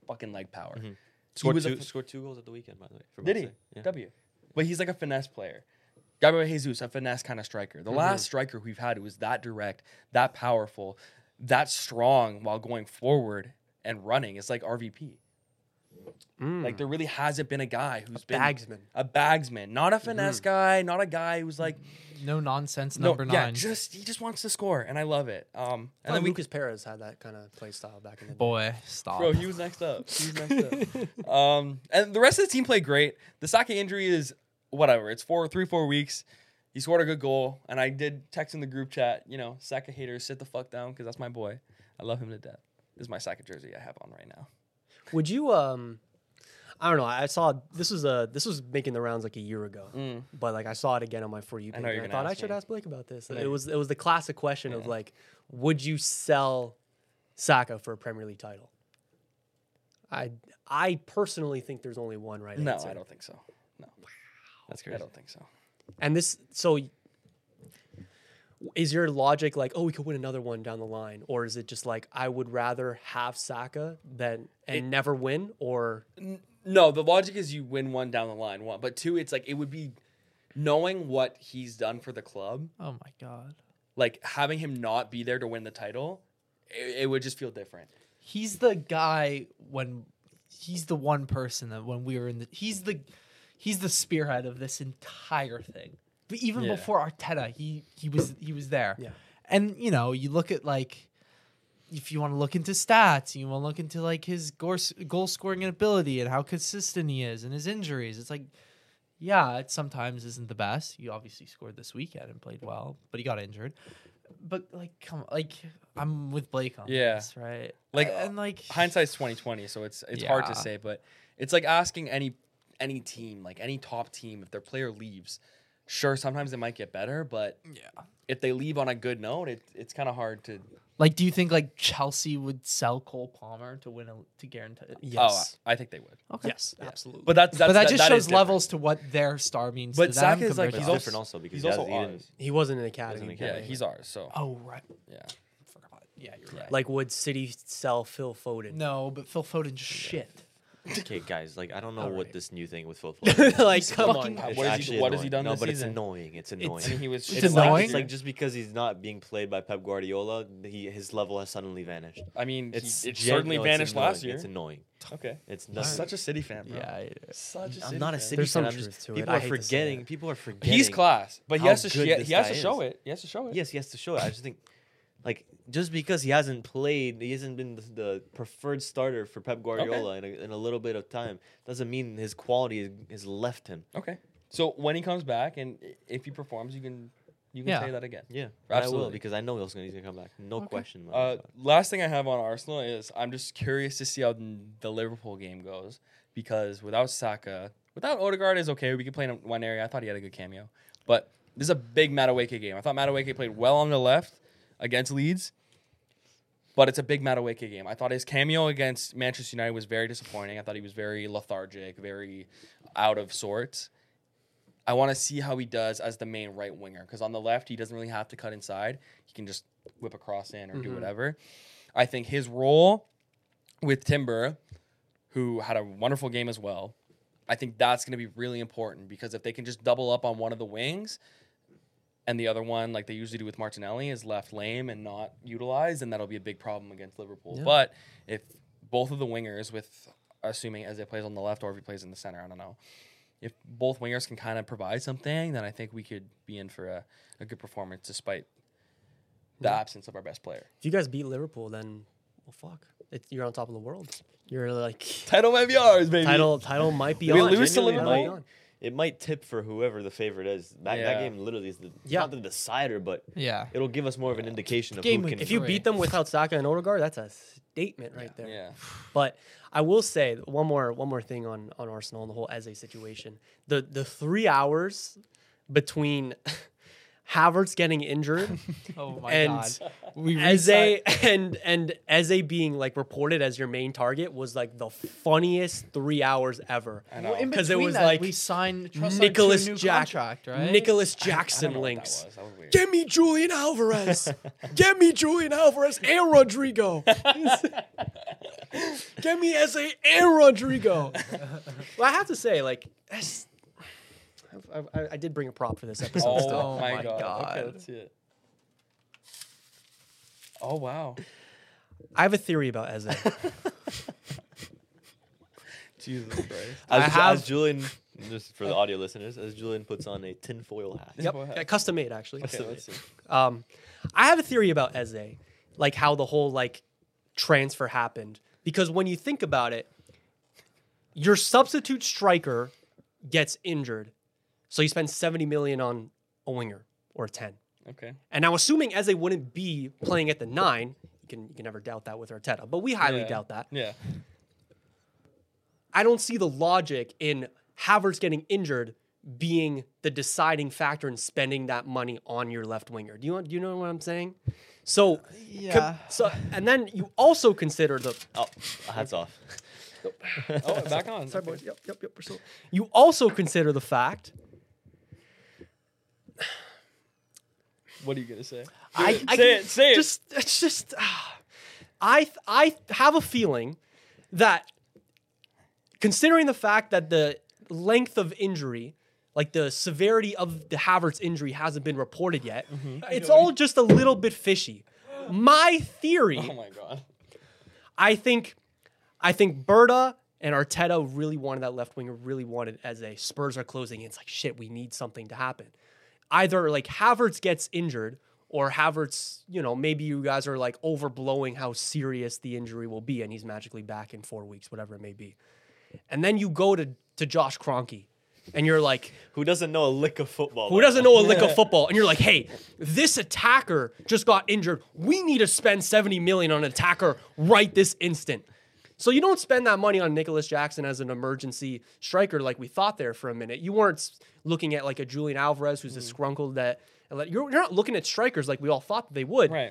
fucking leg power. Mm-hmm. He Scored 2 goals at the weekend, by the way. For Did he? Marseille. Yeah. W. But he's like a finesse player. Gabriel Jesus, a finesse kind of striker. The last striker we've had who was that direct, that powerful, that strong while going forward and running is like RVP. Like there really hasn't been a guy who's been a bagsman, not a finesse guy, not a guy who's like No nonsense number 9. Yeah, he just wants to score, and I love it. And then Lucas Perez had that kind of play style back in the day. Boy, stop. Bro, he was next up. And the rest of the team played great. The Saka injury is whatever. It's 3-4 weeks. He scored a good goal, and I did text in the group chat. Saka haters, sit the fuck down because that's my boy. I love him to death. This is my Saka jersey I have on right now. Would you I don't know. I saw this was making the rounds like a year ago, but like I saw it again on my For You page. I thought I should ask Blake about this. It was the classic question of like, would you sell Saka for a Premier League title? I personally think there's only one right answer. No, I don't think so. No, That's crazy. I don't think so. And is your logic like, oh, we could win another one down the line, or is it just like I would rather have Saka than never win, or? No, the logic is you win one down the line, one. But two, it's like it would be knowing what he's done for the club. Oh my God. Like having him not be there to win the title, it would just feel different. He's the guy he's the one person that when we were he's the spearhead of this entire thing. But even before Arteta, he was there. Yeah. And you look at like, if you want to look into stats, you want to look into like his goal scoring ability and how consistent he is and his injuries. It's like, yeah, it sometimes isn't the best. He obviously scored this weekend and played well, but he got injured. But like, come on, like I'm with Blake on this, right? Like, and like hindsight's 20/20, so it's hard to say, but it's like asking any team, like any top team, if their player leaves. Sure, sometimes they might get better, but if they leave on a good note, it's kind of hard to. Like, do you think like Chelsea would sell Cole Palmer to guarantee? Yes. Oh, I think they would. Okay. Yes, absolutely. But that just shows levels to what their star means. But to them Saka is like compared he's to us. different also because he's also ours. He wasn't an academy. Yeah, he's ours. So Oh right. yeah. Forgot. Yeah, you're right. Like, would City sell Phil Foden? No, but Phil Foden's shit. Okay, guys, like I don't know All what right. this new thing with Phil Foden. Like, come on. fucking- It's What actually has he annoying. done No, this but season? it's annoying. It's annoying. I mean, he was. It's It's annoying? like just because he's not being played by Pep Guardiola, his level has suddenly vanished. I mean, it It's certainly vanished last annoying. year. It's annoying. Okay. It's He's not. such a City fan, bro. Yeah. Such a I'm not a City There's fan. some I'm truth just to it. people I are hate to say forgetting. it. People are forgetting. He's class, but he how has to good this he has guy to show is. it. He has to show it. Yes, he has to show it. I just think, like, just because he hasn't played, he hasn't been the preferred starter for Pep Guardiola in a little bit of time, doesn't mean his quality has left him. Okay. So when he comes back and if he performs, you can say that again. Yeah, I will Absolutely. because I know he's gonna come back. No question. about it. Last thing I have on Arsenal is I'm just curious to see how the Liverpool game goes because without Saka, without Odegaard is okay. We can play in one area. I thought he had a good cameo, but this is a big Madueke game. I thought Madueke played well on the left against Leeds, but it's a big Madueke game. I thought his cameo against Manchester United was very disappointing. I thought he was very lethargic, very out of sorts. I want to see how he does as the main right winger because on the left, he doesn't really have to cut inside. He can just whip a cross in or do whatever. I think his role with Timber, who had a wonderful game as well, I think that's going to be really important because if they can just double up on one of the wings and the other one, like they usually do with Martinelli, is left lame and not utilized, then that'll be a big problem against Liverpool. Yeah. But if both of the wingers, with assuming as he plays on the left or if he plays in the center, I don't know. If both wingers can kind of provide something, then I think we could be in for a good performance despite the absence of our best player. If you guys beat Liverpool, then fuck. You're on top of the world. You're like Title might be ours, baby. title might be We on. lose to Genuinely might be Liverpool? on. It might tip for whoever the favorite is. That game literally is not the decider, but Yeah. it'll give us more of an indication of Game who week can. If you Three. beat them without Saka and Odegaard, that's a statement right there. Yeah. But I will say one more thing on Arsenal and the whole Eze situation. The 3 hours between Havertz getting injured Oh my and god. We Eze and Eze being like reported as your main target was like the funniest 3 hours ever. I know. Because it was like we signed Nicholas to a new Jack- contract, right? Nicholas I don't Jackson know what links. That was weird. Get me Julian Alvarez. Get me Julian Alvarez and Rodrigo. Get me Eze and Rodrigo. Well, I have to say, like, I did bring a prop for this episode. Oh, still. my my god. God. Okay, let's see it. Oh wow. I have a theory about Eze. Jesus Christ. As Julian, just for the audio listeners, as Julian puts on a tinfoil hat. Yep, yeah, custom made actually. Okay, let's see. I have a theory about Eze, like how the whole like transfer happened. Because when you think about it, your substitute striker gets injured, so you spend 70 million on a winger or a 10. Okay. And now, assuming Eze wouldn't be playing at the 9, you can never doubt that with Arteta, but we highly Yeah. doubt that. Yeah. I don't see the logic in Havertz getting injured being the deciding factor in spending that money on your left winger. Do you know what I'm saying? So Yeah. and then you also consider the Oh, hats off. Oh, back on. sorry Okay. boys. Yep. We're still, you also consider the fact What are you gonna say? Say it. I have a feeling that considering the fact that the length of injury, like the severity of the Havertz injury hasn't been reported yet, it's all just a little bit fishy. My theory, Oh my god. I think Berta and Arteta really wanted that left winger, really wanted as a Spurs are closing in. It's like, shit, we need something to happen. Either like Havertz gets injured or Havertz, maybe you guys are like overblowing how serious the injury will be and he's magically back in 4 weeks, whatever it may be. And then you go to Josh Kroenke and you're like, Who doesn't know a lick of football? who doesn't know a lick of football? And you're like, hey, this attacker just got injured. We need to spend 70 million on an attacker right this instant. So you don't spend that money on Nicholas Jackson as an emergency striker like we thought there for a minute. You weren't looking at like a Julian Alvarez who's disgruntled that. You're not looking at strikers like we all thought they would. Right.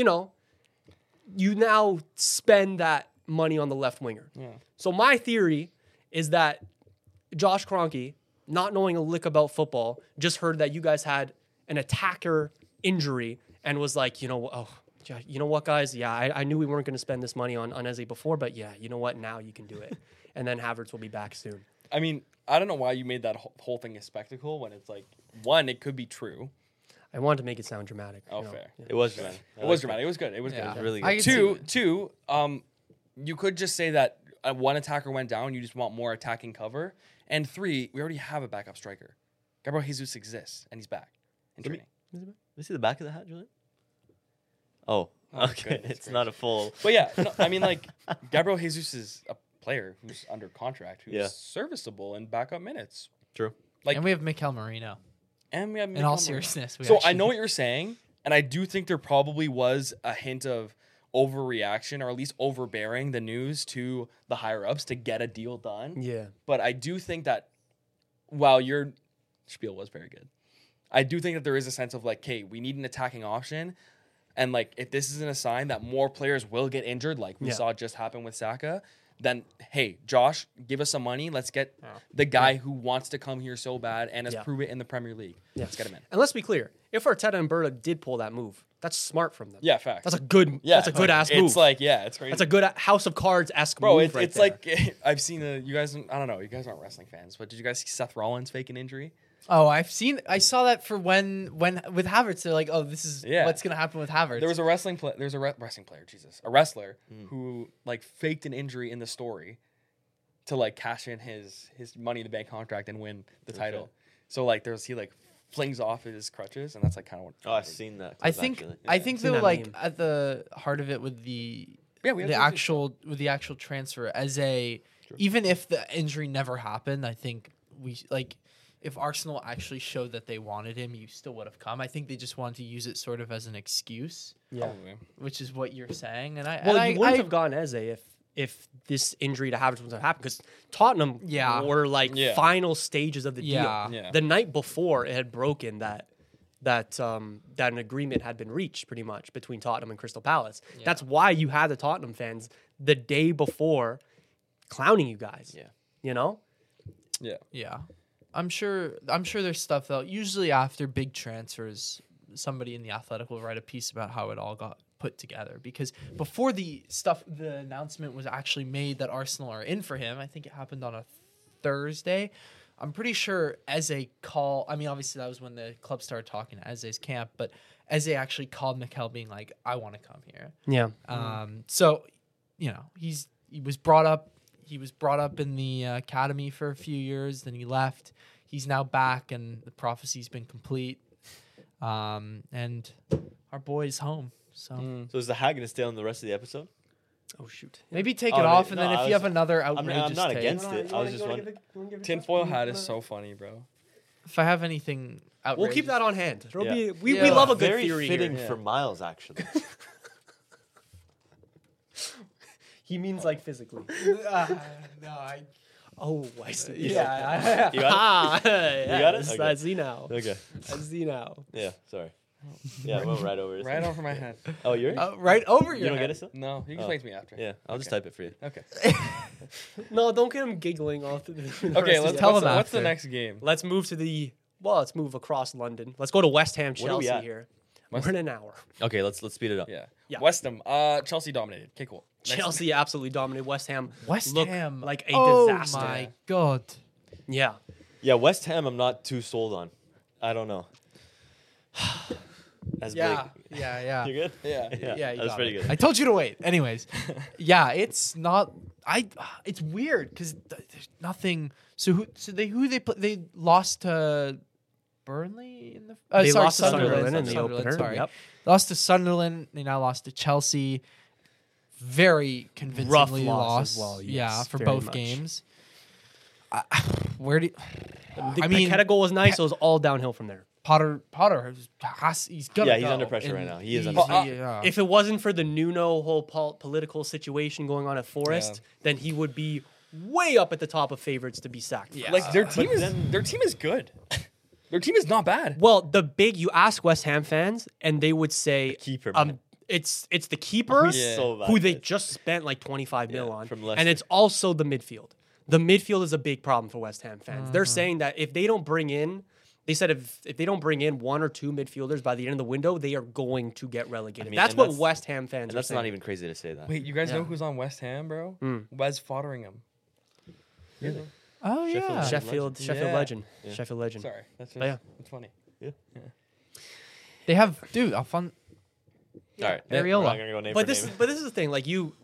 You now spend that money on the left winger. Yeah. So my theory is that Josh Kroenke, not knowing a lick about football, just heard that you guys had an attacker injury and was like, you know what, guys? Yeah, I knew we weren't going to spend this money on Eze before, but yeah, you know what? Now you can do it. And then Havertz will be back soon. I mean, I don't know why you made that whole thing a spectacle when it's like, one, it could be true. I wanted to make it sound dramatic. Oh, fair. It was dramatic. It was dramatic. It was good. It was Yeah. good. Really I good. can see Two, you could just say that one attacker went down. You just want more attacking cover. And 3, we already have a backup striker. Gabriel Jesus exists, and he's back in training. Let me see the back of the hat, Julian. Oh, okay. goodness It's not a full. But yeah, no, I mean, like, Gabriel Jesus is a player who's under contract, who's Yeah. serviceable in backup minutes. True. Like, and we have Mikel Marino. and we have In all Mikel Marino. seriousness, So I know what you're saying, and I do think there probably was a hint of overreaction or at least overbearing the news to the higher ups to get a deal done. Yeah. But I do think that while your spiel was very good, I do think that there is a sense of like, hey, we need an attacking option. And like, if this isn't a sign that more players will get injured, like we saw just happen with Saka, then hey, Josh, give us some money. Let's get the guy who wants to come here so bad and has proved it in the Premier League. Let's get him in. And let's be clear, if Arteta and Berta did pull that move, that's smart from them. Yeah, facts. That's a good. Yeah, that's a good ass move. It's like, yeah, it's crazy. That's a good House of Cards esque Bro, move. it's right like I've seen you guys. I don't know. You guys aren't wrestling fans, but did you guys see Seth Rollins fake an injury? Oh, I saw that for when with Havertz, they're like, oh, this is what's gonna happen with Havertz. There was a wrestling player. There's a wrestling player. Jesus, a wrestler who like faked an injury in the story to like cash in his Money in the Bank contract and win the title. So like he like flings off his crutches, and that's like kind of what. Oh, I've seen that. I clip, think actually. I think Seen though, that like meme. at the heart of it with the have the to actual transfer as a even if the injury never happened, I think we like if Arsenal actually showed that they wanted him, you still would have come. I think they just wanted to use it sort of as an excuse, Probably. which is what you're saying. And I Well, and you wouldn't have gone Eze if this injury to Havertz wasn't happening because Tottenham were like final stages of the deal. Yeah. Yeah. The night before it had broken that that that an agreement had been reached pretty much between Tottenham and Crystal Palace. That's why you had the Tottenham fans the day before clowning you guys. Yeah. You know? Yeah. I'm sure there's stuff though. Usually after big transfers, somebody in the Athletic will write a piece about how it all got put together, because before the announcement was actually made that Arsenal are in for him, I think it happened on a Thursday. I'm pretty sure Eze obviously that was when the club started talking to Eze's camp, but Eze actually called Mikel being like, I want to come here. Yeah. So, you know, he was brought up in the academy for a few years, then he left. He's now back, and the prophecy's been complete. And our boy's home. So So is the hat gonna stay on the rest of the episode? Oh shoot. maybe take Oh, it off, and no, then if I you was- have another I'm outrageous not take, against it. I was just wondering. Tinfoil hat is so funny, bro. if I have anything outrageous, We'll keep that on hand. Yeah. We Yeah. love a good Very theory fitting here. for Miles, actually. He means like physically. Oh, I see. Yeah, You got Ah, yeah, got it? Okay. I see now. it? Okay. I see now. Yeah. Sorry. Yeah, it went right over. Right over my head. Oh, yours? right over You your don't head. get it still? No, you can Oh. explain to me after. Yeah, I'll just type it for you. Okay. No, don't get him giggling off the Okay, let's Tell what's, him what's the after. next game? Let's move to let's move across London. Let's go to West Ham, are we Chelsea at? here. West- We're in an hour. Okay, let's speed it up. Yeah. Yeah. West Ham. Chelsea dominated. Okay, cool. Next Chelsea absolutely dominated. West Ham look Ham like a oh disaster. my god. Yeah. Yeah, West Ham. I'm not too sold on. I don't know. As Yeah, big. yeah. You good? Yeah. Yeah, you that's got pretty it. good. I told you to wait. Anyways, yeah, it's not. It's weird because there's nothing. So who they put? They lost to Burnley in the. They sorry, lost to Sunderland in the Sunderland, opener. Sorry, Yep. lost to Sunderland. They now lost to Chelsea. Very convincingly loss lost. as well, Yeah, yes, for very both much. games. Where do? The I mean, Paqueta goal was nice. So it was all downhill from there. Potter he's gonna. Yeah, he's go, under pressure right and now. He is he's- under pressure. yeah. If it wasn't for the Nuno whole political situation going on at Forest, then he would be way up at the top of favorites to be sacked. Yeah. Like their team but is then- their team is good. Their team is not bad. Well, you ask West Ham fans, and they would say, keeper, man. it's the keeper He's so bad, who they man. just spent like 25 mil Yeah, on, from and Leicester. it's also the midfield. The midfield is a big problem for West Ham fans. Mm-hmm. They're saying that if they don't bring in, they said if they don't bring in one or two midfielders by the end of the window, they are going to get relegated. I mean, that's and what that's- West Ham fans And are that's saying. not even crazy to say that. Wait, you guys know Yeah. who's on West Ham, bro? Wes Fotheringham. Oh yeah. Sheffield Yeah. legend. Sheffield legend. Sorry, that's But yeah. that's funny. They have Alphonse. All right. Areola. We're not gonna go name But for this name. is the thing. Like you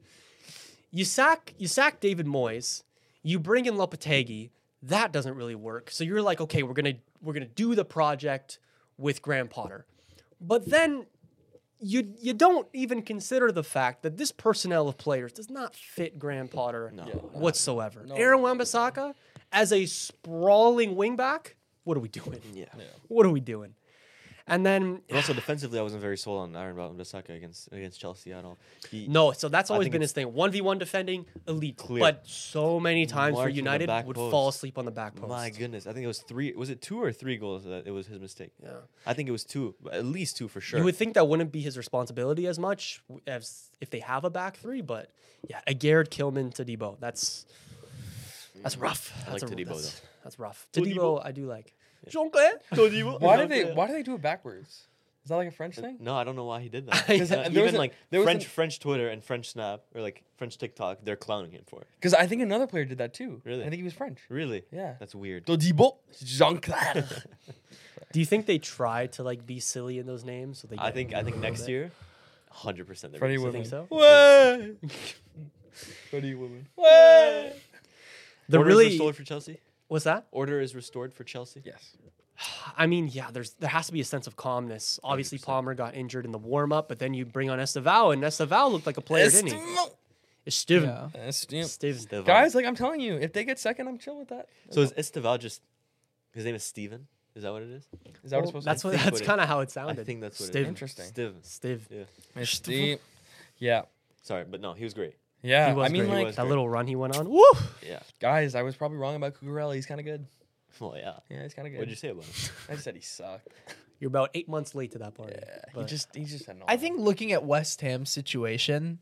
sack David Moyes, you bring in Lopetegui. That doesn't really work. So you're like, okay, we're gonna do the project with Graham Potter, but then you don't even consider the fact that this personnel of players does not fit Graham Potter whatsoever. Aaron Wan-Bissaka as a sprawling wingback. What are we doing? Yeah. What are we doing? And then And also defensively, I wasn't very sold on Aaron Wan-Bissaka against Chelsea at all. no, so that's always think been it's his thing. 1v1 defending, elite. clear. But so many times for Marking the United back would post. fall asleep on the back post. My goodness, I think it was 3. Was it 2 or 3 goals that it was his mistake? Yeah. I think it was 2, at least 2 for sure. You would think that wouldn't be his responsibility as much as if they have a back three, but yeah, Agard, Kilman, Todibo. That's rough. I like That's Todibo, that's, that's rough. Todibo. Todibo, I do like. Jean-Claire? Why do they do it backwards? Is that like a French thing? No, I don't know why he did that. 'Cause there was Even a- like there was French Twitter and French Snap or like French TikTok, they're clowning him for it. Because I think another player did that too. Really? I think he was French. Really? Yeah. That's weird. Todibo, Jean-Claude. Do you think they try to like be silly in those names? So they I get think a little next bit? year, 100%. Freddie You Woodman. think so? What? Freddie Woodman. The Order really is restored for Chelsea. what's that? Order is restored for Chelsea. Yes. I mean, yeah, there has to be a sense of calmness. Obviously, 100%. Palmer got injured in the warm up, but then you bring on Esteval, and Esteval looked like a player, didn't he? It's Steven. Yeah. Steven. Guys, like I'm telling you, if they get second, I'm chill with that. So is Esteval just? His name is Steven. Is that what it is? Is that what it's supposed That's to what. I think That's what it- kind of how it I sounded. think that's what it Steven. is. Interesting. Steven. Steve. Yeah. be? Steve. Yeah. Sorry, but no, he was great. Yeah. He was I mean, great. like, was that great. little run he went on. Woo! Yeah. guys, I was probably wrong about Cucurella. He's kind of good. Well, yeah. Yeah, he's kind of good. What'd you say about him? I just said he sucked. You're about 8 months late to that party. He just annoying. I think looking at West Ham's situation,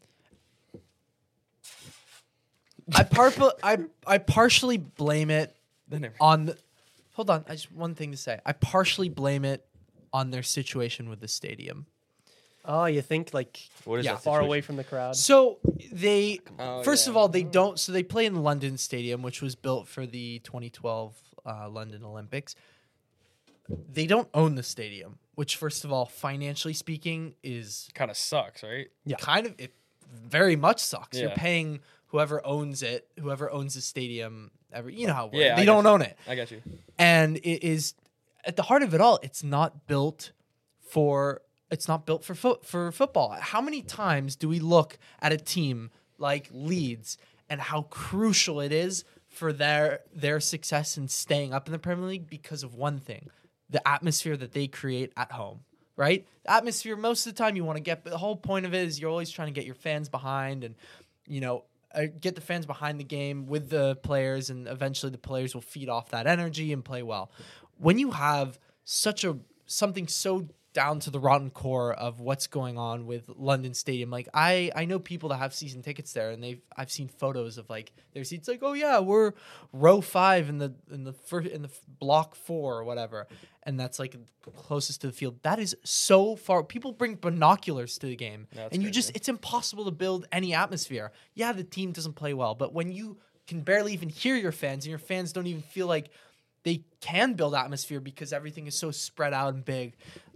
I partially blame it on the, hold on, I just one thing to say. I partially blame it on their situation with the stadium. Oh, you think like What is that far situation? away from the crowd? So they first yeah. of all they don't. So they play in London Stadium, which was built for the 2012 London Olympics. They don't own the stadium, which first of all, financially speaking, is kind of sucks, right? kind of it very much sucks. You're Yeah. paying whoever owns it, whoever owns the stadium. You know how it works. Yeah, They I don't got you. own it, I got you. and it is at the heart of it all. It's not built for. It's not built for football. How many times do we look at a team like Leeds and how crucial it is for their success in staying up in the Premier League because of one thing, the atmosphere that they create at home, right? The atmosphere, most of the time you want to get, but the whole point of it is you're always trying to get your fans behind and, get the fans behind the game with the players, and eventually the players will feed off that energy and play well. When you have something so down to the rotten core of what's going on with London Stadium. Like I know people that have season tickets there, and I've seen photos of like their seats. Like, oh yeah, we're row 5 in the block 4 or whatever, and that's like closest to the field. That is so far. People bring binoculars to the game, and it's impossible to build any atmosphere. Yeah, the team doesn't play well, but when you can barely even hear your fans, and your fans don't even feel like they can build atmosphere because everything is so spread out and big.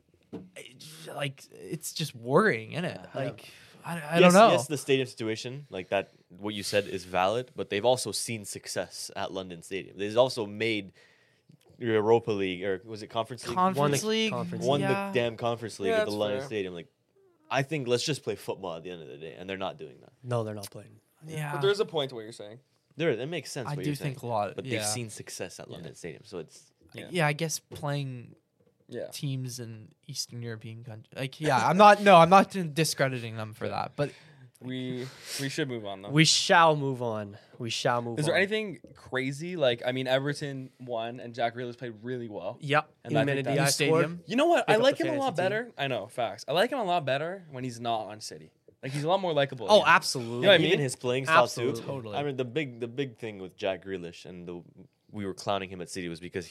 It's just worrying, isn't it? Like, I don't know. Yes, the stadium situation, like that, what you said is valid, but they've also seen success at London Stadium. They've also made Europa League, or was it Conference League? Conference League. Won yeah. the damn Conference League Yeah, at the that's London fair. Stadium. Like, I think let's just play football at the end of the day, and they're not doing that. No, they're not playing. Yeah. But there's a point to what you're saying. It makes sense. I what do you're saying, think a lot, but yeah. they've seen success at London Stadium, so it's Yeah, I guess playing Yeah. teams in Eastern European countries. I'm not discrediting them for that. But We should move on though. We shall move on. Is there anything crazy? Like, I mean, Everton won and Jack Grealish played really well. Yep. And I think Humanity that- I Stadium? scored. You know what? Pick I up like the him a lot fantasy better. I know, facts. I like him a lot better when he's not on City. Like, he's a lot more likable. Oh, again. absolutely. You know what I even mean? his playing style Absolutely. too. Totally. I mean, the big thing with Jack Grealish and we were clowning him at City was because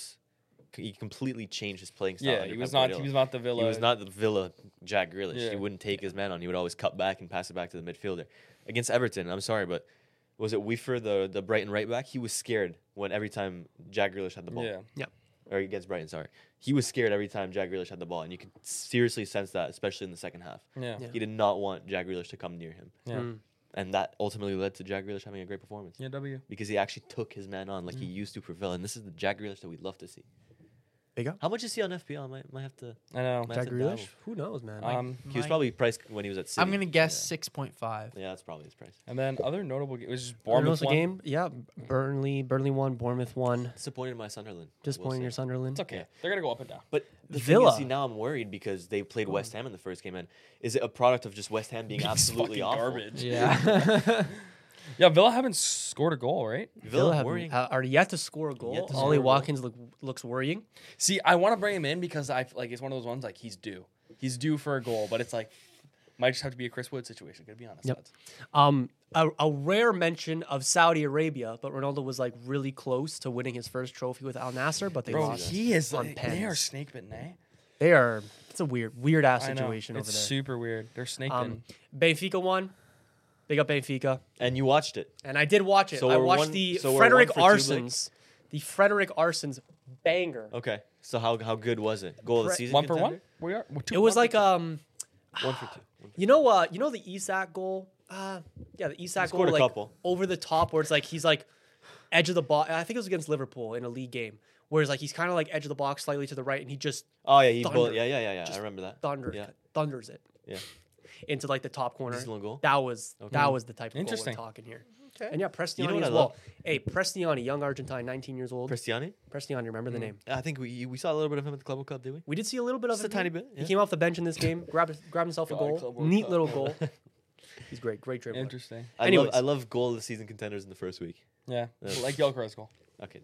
he completely changed his playing style. Yeah, under he was Pep not. Guardiola. He was not the Villa. He was not the Villa Jack Grealish. Yeah. He wouldn't take his man on. He would always cut back and pass it back to the midfielder. Against Everton, I'm sorry, but was it Weaver, the Brighton right back? He was scared every time Jack Grealish had the ball. Yeah. Yep. Or against Brighton, sorry. He was scared every time Jack Grealish had the ball, and you could seriously sense that, especially in the second half. Yeah. Yeah. He did not want Jack Grealish to come near him. Yeah. And that ultimately led to Jack Grealish having a great performance. Yeah. W. Because he actually took his man on like he used to for Villa. And this is the Jack Grealish that we'd love to see. Big up. How much is he on FPL? Might have to. I know. Might Jack have to Grealish? dabble. Who knows, man? He was probably priced when he was at City. I'm gonna guess 6.5. Yeah, that's probably his price. And then other notable games. It was just Bournemouth Bournemouth won. game? Yeah. Burnley won. Bournemouth won. Disappointed in my Sunderland. I will Disappointing say. your Sunderland. It's okay. Yeah. They're gonna go up and down. But the Villa. thing is, see, now I'm worried because they played West Ham in the first game. And is it a product of just West Ham being absolutely fucking awful? garbage. Yeah. Yeah, Villa haven't scored a goal, right? Villa have worrying. are yet to score a goal. Yet to Ollie score a goal. Watkins looks worrying. See, I want to bring him in because I like it's one of those ones like he's due. He's due for a goal, but it's like might just have to be a Chris Wood situation. Gotta be honest. Yep. lads. A rare mention of Saudi Arabia, but Ronaldo was like really close to winning his first trophy with Al Nasser, but they Bro, lost. he is on like, they are pens. snake bitten, eh? They are. It's a weird ass I know. situation over It's there. super weird. They're snake bitten. Benfica won. Big up Benfica. And you watched it. And I did watch it. So I we're watched one- the so we're Frederick 1 for 2, Blake? Arsons. The Frederick Arsons banger. Okay. So how good was it? Goal of the Pre- season? 1 for 1? contender? We are. It was like 1 for 2. you know the Isak goal? Yeah, the Isak goal scored a like couple. over the top where it's like he's like edge of the box. I think it was against Liverpool in a league game. Whereas like he's kind of like edge of the box slightly to the right and he just Oh yeah, Thunder. yeah. I Just remember that. thunders it Yeah. into like the top corner. Decent little goal. That was the type of goal Interesting. we're talking here. And yeah, Prestiani You know what as I well. love? Hey, Prestiani, young Argentine, 19 years old. Cristiani? Prestiani, remember the name? I think we saw a little bit of him at the Club World Cup, did we? We did see a little bit of Just a him. tiny bit, He yeah. came off the bench in this game, grabbed himself a God, goal. Club World Neat Cup. little goal. He's great dribbler. Interesting. I Anyways. love goal of the season contenders in the first week. Yeah. Yeah. Like Gyökeres goal. Okay, dude.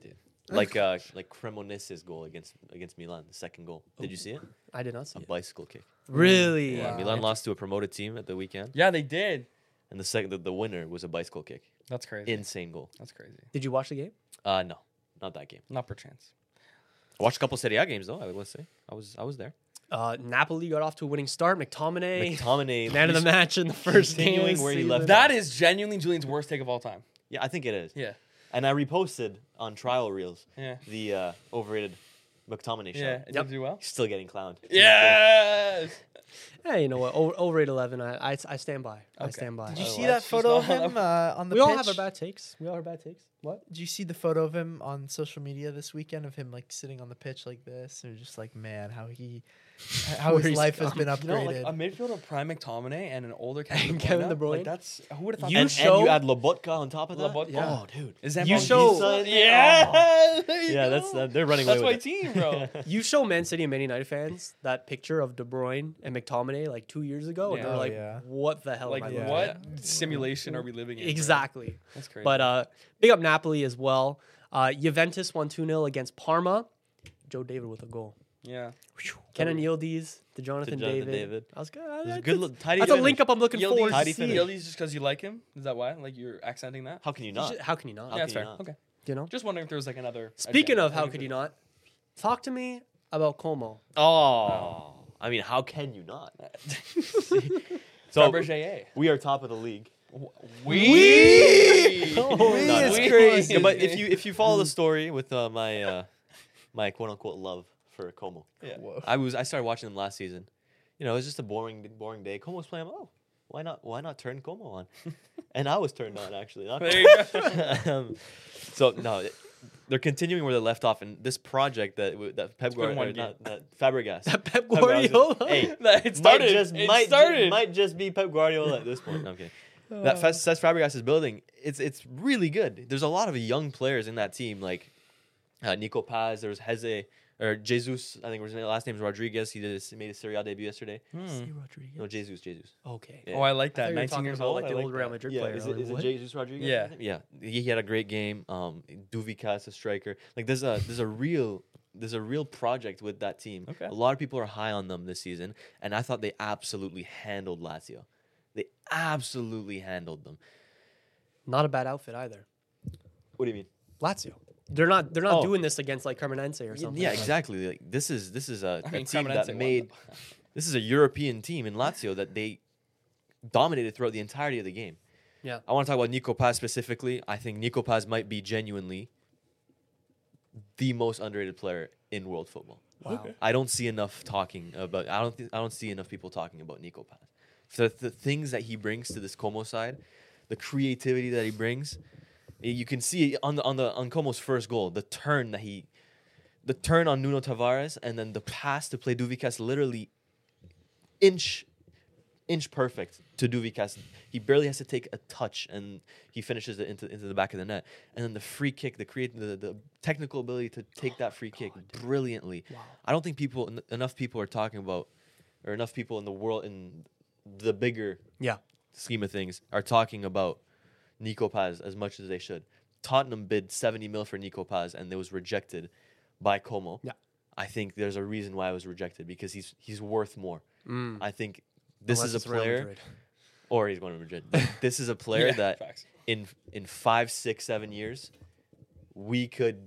like Cremonese's goal against Milan, the second goal. Did you see it? I did not see A it. bicycle kick. Really? Yeah, Milan lost to a promoted team at the weekend, Yeah, they did. and the winner was a bicycle kick. That's crazy. Insane goal. That's crazy. Did you watch the game? No, not that game. Not perchance. I watched a couple Serie A games though. I would say I was there. Napoli got off to a winning start. McTominay, McTominay, man of the match in the first game. continuing of the where he season. left That is genuinely Julian's worst take of all time. Yeah, I think it is. Yeah. And I reposted on trial reels Yeah. the overrated McTominay shot. Yeah. It did do well. He's still getting clowned. Yes. Hey, you know what? Overrated 11. I stand by. I stand by. Did you see Otherwise, that photo of she's not- him on the We pitch? all have our bad takes. What? Did you see the photo of him on social media this weekend of him like sitting on the pitch like this? Or just like, man, how Where his he's life has come. been You know, like upgraded. a midfielder prime McTominay and an older Kevin De Bruyne. Kevin De Bruyne. Like that's who would have thought. You And, that? show- and you add Lobotka on top of that. Lobotka. Yeah. Oh, dude. Is that You Van show- Gisela in there? Yeah. there you Yeah, go. they're running That's away my with it. team, bro. You show Man City and Man United fans that picture of De Bruyne and McTominay like 2 years ago, and Yeah. they're Oh, like, yeah. "What the hell?" Like am I looking what at?" simulation are we living in? bro? Exactly. That's crazy. But big up Napoli as well. Juventus won 2-0 against Parma. Joe David with a goal. yeah. Kenan Yildiz to Jonathan Jonathan David. David. That was good. It was a That's- good look. Tidy That's a finish. link up I'm looking forward to Tidy see. finish. Yildiz just because you like him? Is that why? Like you're accenting that? How can you not? How can you not? How Yeah, can that's you fair. not? Okay. You know. Just wondering if there was like another. Speaking agenda. of how could you not, talk to me about Como. Oh, I mean, how can you not? So Fabergé. we are top of the league. We. No, is no. crazy. Yeah, but if you follow the story with my quote unquote love for Como, Yeah. I started watching them last season. You know, it was just a boring day. Como was playing. Oh, why not turn Como on? And I was turned on actually. Not There you go. So no, they're continuing where they left off, and this project that Pep been one Guardiola, game. not that Fabregas. Pep Guardiola. Guardiola. Hey, It started. might just be Pep Guardiola at this point. No, I'm kidding. That Cesc Fabregas is building. It's really good. There's a lot of young players in that team, like Nico Paz. There was Heze or Jesus. I think his last name is Rodriguez. He made his Serie A debut yesterday. Say Rodriguez. No, Jesus. Okay. Yeah. Oh, I like I thought that. you were 19 talking years about, old. like I the like old Real that. Madrid Yeah, player. is Like, it what? Jesus Rodriguez? Yeah. Yeah. He had a great game. Duvika, a striker. Like there's a real project with that team. Okay. A lot of people are high on them this season, and I thought they absolutely handled Lazio. They absolutely handled them. Not a bad outfit either. What do you mean? Lazio. They're not Oh. doing this against like Cremonense or something. Yeah, Like, exactly. Like this is a I mean, team Cremonense that won made. This is a European team in Lazio that they dominated throughout the entirety of the game. Yeah. I want to talk about Nico Paz specifically. I think Nico Paz might be genuinely the most underrated player in world football. Wow. I don't see enough talking about. I don't see enough people talking about Nico Paz. The things that he brings to this Como side, the creativity that he brings, you can see on Como's first goal, the turn on Nuno Tavares, and then the pass to play Duvikas, literally inch perfect to Duvikas. He barely has to take a touch, and he finishes it into the back of the net. And then the free kick, the technical ability to take that free kick brilliantly. Wow. I don't think enough people are talking about, or enough people in the world, in the bigger Yeah. scheme of things, are talking about Nico Paz as much as they should. Tottenham bid 70 mil for Nico Paz, and it was rejected by Como. Yeah. I think there's a reason why it was rejected, because he's worth more. I think this Unless is a it's Real player, Madrid. or he's going to Madrid. But this is a player Yeah, that facts. in 5, 6, 7 years, we could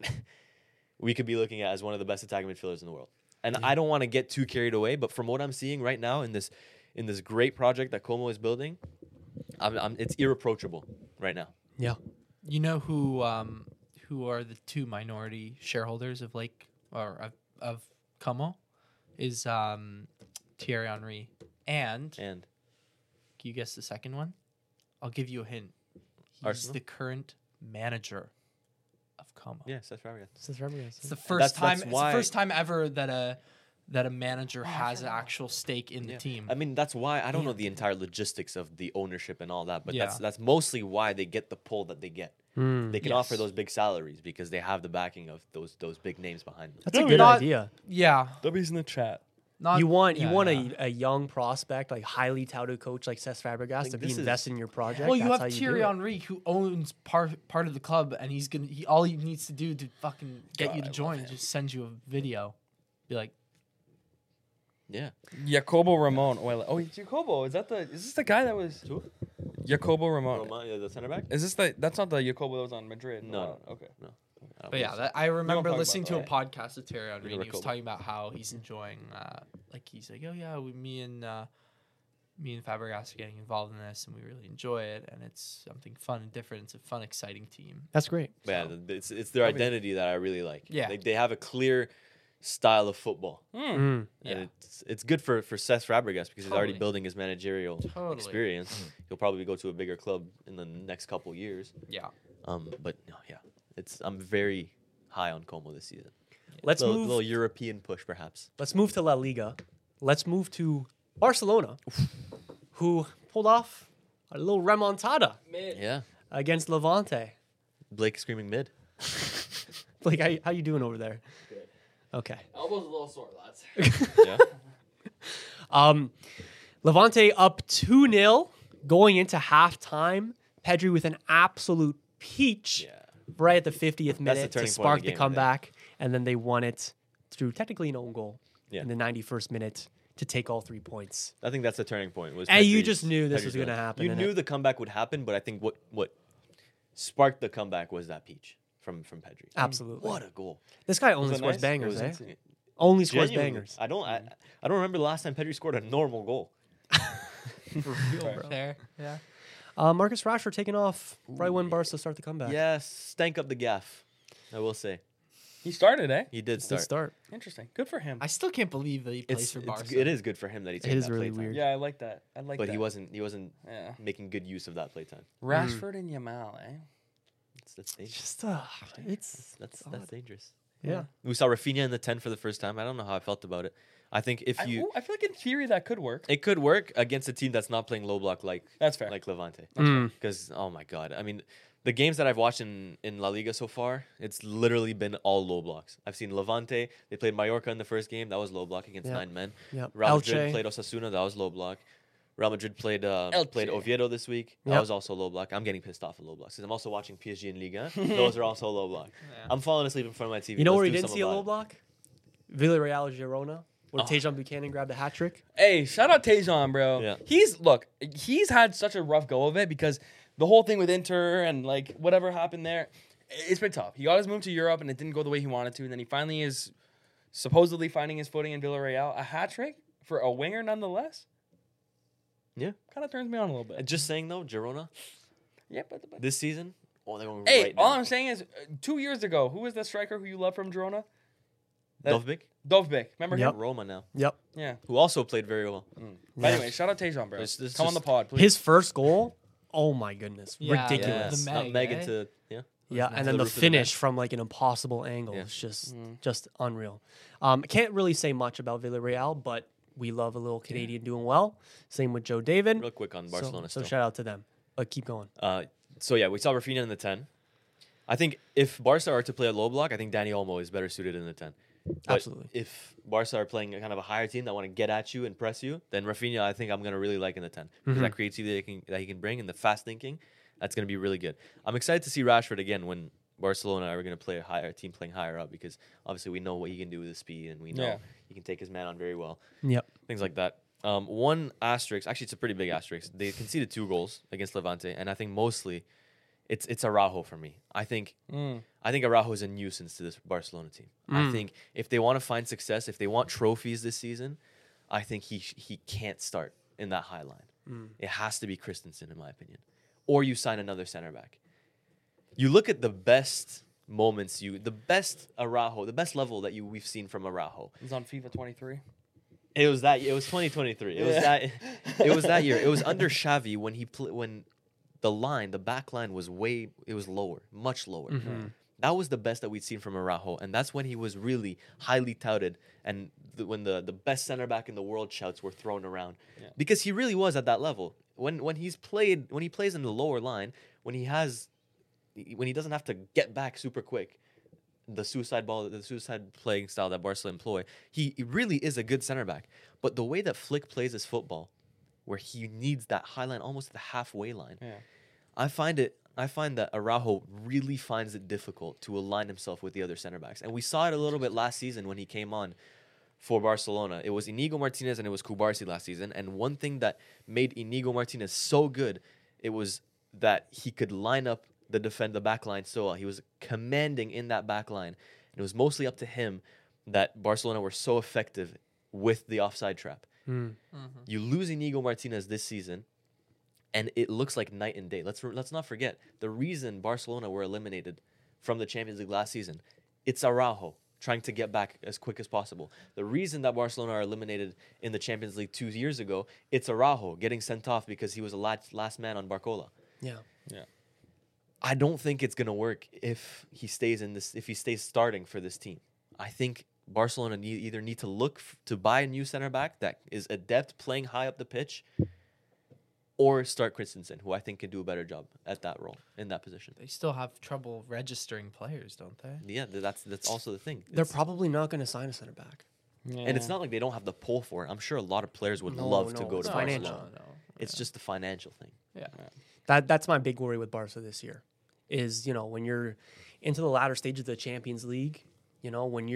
be looking at as one of the best attacking midfielders in the world. And I don't want to get too carried away, but from what I'm seeing right now in this great project that Como is building, it's irreproachable right now. Yeah. You know who are the two minority shareholders of of Como is Thierry Henry and And can you guess the second one? I'll give you a hint. He's Arsenal? the current manager of Como. yeah, Cesc Fabregas. It's the first time. that's It's why- the first time ever that a manager has an actual stake in the team. I mean, that's why I don't know the entire logistics of the ownership and all that, but Yeah. that's mostly why they get the pull that they get. They can offer Yes. those big salaries because they have the backing of those big names behind them. That's a good idea. Yeah, W's in the chat. Not, you want yeah. a young prospect, like highly touted coach like Cesc Fabregas to be this is- invested in your project. Well, you That's have how do Thierry it. Henry who owns part of the club, and all he needs to do to fucking get God, you to I love join him. is just send you a video, be like, Yeah. Jacobo Ramon. Oh, Jacobo. Is this the guy that was Who? Jacobo Ramon? Roma, yeah, the center back? Is this that's not the Jacobo that was on Madrid? No. Okay. No. I don't But yeah, believe so. I remember talk listening to about a podcast with Terry Henry, and he was Jacobo. talking about how he's enjoying, like he's like, oh yeah, me and Fabregas are getting involved in this, and we really enjoy it, and it's something fun and different. It's a fun, exciting team. That's great. But yeah, it's their identity that I really like. Yeah. They have a clear style of football. Mm. Yeah. And it's good for Cesc Fabregas because he's already Totally. building his managerial Totally. experience. He'll probably go to a bigger club in the next couple years. Yeah. But no, yeah, I'm very high on Como this season. Let's Little move. European push, perhaps. Let's move to La Liga. Let's move to Barcelona, who pulled off a little remontada Yeah, against Levante. Blake screaming mid. Like, how you doing over there? Okay. Elbow's a little sore, lads. Yeah, Levante up 2-0 going into halftime. Pedri with an absolute peach yeah. right at the 50th minute to turning point of the spark the game, I think. comeback. And then they won it through technically an own goal Yeah. in the 91st minute to take all 3 points. I think that's the turning point. Was And you Pedri's- just knew this Pedri's was gonna goal. happen, You and knew it- the comeback would happen, but I think what sparked the comeback was that peach from Pedri. Absolutely. What a goal! This guy only it scores nice? bangers, It eh? was insane. Only scores Genuinely. bangers. I don't remember the last time Pedri scored a normal goal. There. Yeah. Marcus Rashford taking off right when Barca start the comeback. Yes, stank up the gaff. I will say He started, eh? he did It's the start. start. Interesting. Good for him. I still can't believe that he plays for Barca. It is good for him that he's It taking is that really playtime. weird. Yeah, I like that. I like But that. he wasn't Yeah. making good use of that playtime. Rashford and Yamal, eh? That's dangerous. Just it's That's dangerous. yeah. We saw Rafinha in the 10 for the first time. I don't know how I felt about it. I think if I you feel like in theory that could work. it could work against a team that's not playing low block like That's fair. like Levante. Mm. Because oh my god, I mean, the games that I've watched in La Liga so far, it's literally been all low blocks. I've seen Levante. They played Mallorca in the first game. That was low block against Yep. 9 men. Yep. Real Madrid Elche. played Osasuna. That was low block. Real Madrid played Elche. Oviedo this week. That Yep. was also low block. I'm getting pissed off at low blocks because I'm also watching PSG in Liga. Those are also low block. I'm falling asleep in front of my TV. You know Let's where he do didn't something see a about low it. block? Villarreal Girona, where Oh. Tejan Buchanan grabbed a hat trick. Hey, shout out Tejan, bro. Yeah. He's had such a rough go of it because the whole thing with Inter and like whatever happened there, it's been tough. He got his move to Europe and it didn't go the way he wanted to, and then he finally is supposedly finding his footing in Villarreal. A hat trick for a winger, nonetheless. Yeah. Kind of turns me on a little bit. Just saying though, Girona Yeah, but this season, they're going hey, right all now. I'm saying is, 2 years ago, who was the striker who you loved from Girona? Dovbyk, Dovbyk. Remember Yep. him? Roma now, Yep. Yeah. who also played very well. But anyway, shout out Tejan, bro. This Come on the just- pod, please. His first goal, oh my goodness, Yeah, ridiculous. the Yeah, Meg, Meg eh? into and To then the the roof of the finish net. from like an impossible angle Yeah. is just unreal. Can't really say much about Villarreal, but we love a little Canadian doing well. Same with Joe David. real quick on So- Barcelona. So, still. shout out to them. But keep going. So yeah, we saw Rafinha in the 10. I think if Barca are to play a low block, I think Dani Olmo is better suited in the 10. But Absolutely. if Barca are playing a kind of a higher team that want to get at you and press you, then Rafinha I think I'm going to really like in the 10. Because that creativity that he can bring and the fast thinking, that's going to be really good. I'm excited to see Rashford again when Barcelona are going to play a higher team playing higher up because obviously we know what he can do with his speed and we know Yeah. he can take his man on very well. Yep. Things like that. One asterisk, actually, it's a pretty big asterisk. They conceded 2 goals against Levante, and I think mostly it's Araujo for me. I think Araujo is a nuisance to this Barcelona team. I think if they want to find success, if they want trophies this season, I think he can't start in that high line. It has to be Christensen, in my opinion, or you sign another center back. You look at the best moments, the best Araujo, the best level that we've seen from Araujo. He's on FIFA 23. It was 2023. It was that year. It was under Xavi when when the back line was lower, much lower. That was the best that we'd seen from Araujo, and that's when he was really highly touted and when the best center back in the world shouts were thrown around. Because he really was at that level. When he plays in the lower line, when he doesn't have to get back super quick, the suicide playing style that Barca employ, he really is a good center back. But the way that Flick plays his football, where he needs that high line almost at the halfway line, I find that Araujo really finds it difficult to align himself with the other center backs. And we saw it a little bit last season when he came on for Barcelona. It was Inigo Martinez and it was Cubarsí last season. And one thing that made Inigo Martinez so good, it was that he could line up the back line so well. He was commanding in that back line. And it was mostly up to him that Barcelona were so effective with the offside trap. You lose Inigo Martinez this season, and it looks like night and day. Let's not forget, the reason Barcelona were eliminated from the Champions League last season, it's Araujo trying to get back as quick as possible. The reason that Barcelona are eliminated in the Champions League 2 years ago, it's Araujo getting sent off because he was a last man on Barcola. Yeah. I don't think it's gonna work if he stays starting for this team. I think Barcelona need to look to buy a new center back that is adept playing high up the pitch, or start Christensen, who I think can do a better job at that role in that position. They still have trouble registering players, don't they? Yeah, that's also the thing. They're probably not going to sign a center back. And it's not like they don't have the pull for it. I'm sure a lot of players would No, love to no, go it's to financial. Barcelona. It's just the financial thing. Yeah. That's my big worry with Barca this year. Is, you know, when you're into the latter stage of the Champions League, you know, when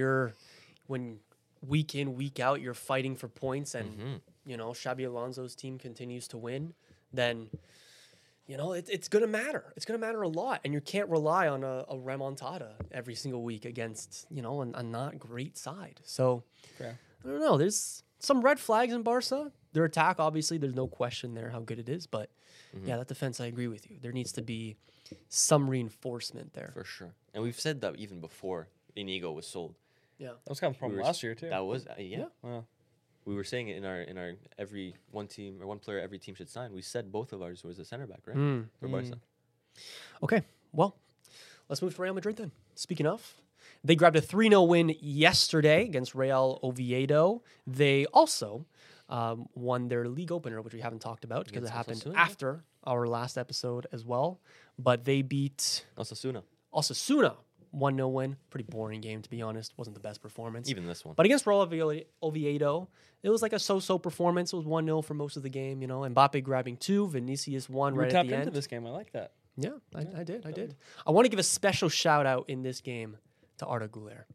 week in, week out, you're fighting for points, and you know, Xabi Alonso's team continues to win, then, you know, it's gonna matter. It's gonna matter a lot, and you can't rely on a remontada every single week against, you know, a not great side. So I don't know. There's some red flags in Barca. Their attack, obviously, there's no question there how good it is, but yeah, that defense, I agree with you. There needs to be some reinforcement there. For sure. And we've said that even before Inigo was sold. Yeah. That was kind of from last year too. That was yeah. Wow. We were saying it in our every one player every team should sign. We said both of ours was a center back, right? For Barca. Okay, well, let's move to Real Madrid then. Speaking of, they grabbed a 3-0 win yesterday against Real Oviedo. They also won their league opener, which we haven't talked about because it happened after our last episode as well. But they beat Osasuna. 1-0 win. Pretty boring game, to be honest. Wasn't the best performance. Even this one. But against Real Oviedo, it was like a so-so performance. It was 1-0 for most of the game, you know. Mbappe grabbing 2, Vinicius 1 right at the end. into this game. I like that. Yeah, I did. I want to give a special shout-out in this game to Arda Güler.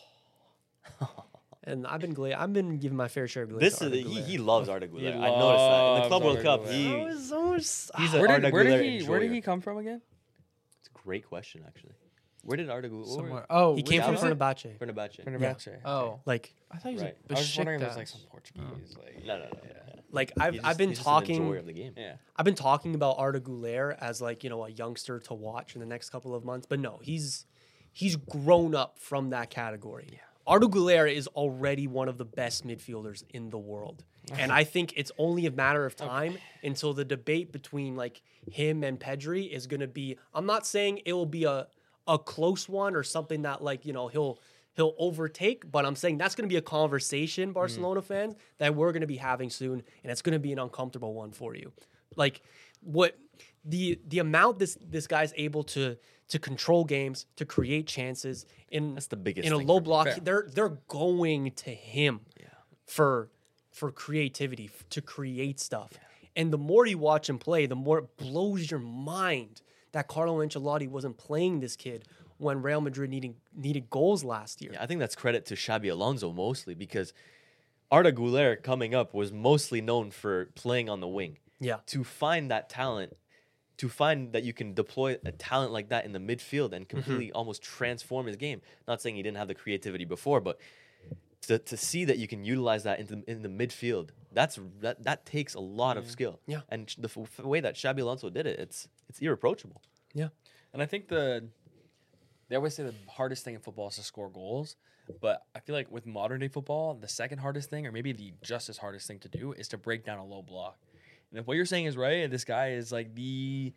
And I've been giving my fair share of Güler. This is he loves Arda Güler. I noticed that in the Club World Cup. He's an Arda Güler Where did he enjoyer. come from again? It's a great question, actually. Where did Arda Güler? Somewhere. Oh, he came from was it? Fenerbahce. Fenerbahce. Fenerbahce. Oh, Like, I thought he was Right. a I was just wondering if it was Besiktas. like some Portuguese. Like, No. like He's I've been just an enjoyer talking. of the game. yeah. I've been talking about Arda Güler as, like, you know, a youngster to watch in the next couple of months, but no, he's grown up from that category. Yeah. Arda Güler is already one of the best midfielders in the world, and I think it's only a matter of time until the debate between, like, him and Pedri is going to be. I'm not saying it will be a close one or something that, like, you know, he'll overtake, but I'm saying that's going to be a conversation, Barcelona fans, that we're going to be having soon, and it's going to be an uncomfortable one for you. Like, what the amount this guy's able to control games, to create chances That's the biggest in a thing low for me. block, Fair. they're going to him for creativity, to create stuff. And the more you watch him play, the more it blows your mind that Carlo Ancelotti wasn't playing this kid when Real Madrid needed goals last year. Yeah, I think that's credit to Xabi Alonso mostly, because Arda Güler coming up was mostly known for playing on the wing. Yeah. To find that talent, to find that you can deploy a talent like that in the midfield and completely almost transform his game. Not saying he didn't have the creativity before, but to see that you can utilize that in the midfield, that takes a lot of skill. Yeah. And the way that Xabi Alonso did it, it's irreproachable. Yeah. And I think they always say the hardest thing in football is to score goals. But I feel like with modern day football, the second hardest thing, or maybe the just as hardest thing to do, is to break down a low block. And if what you're saying is right, and this guy is like the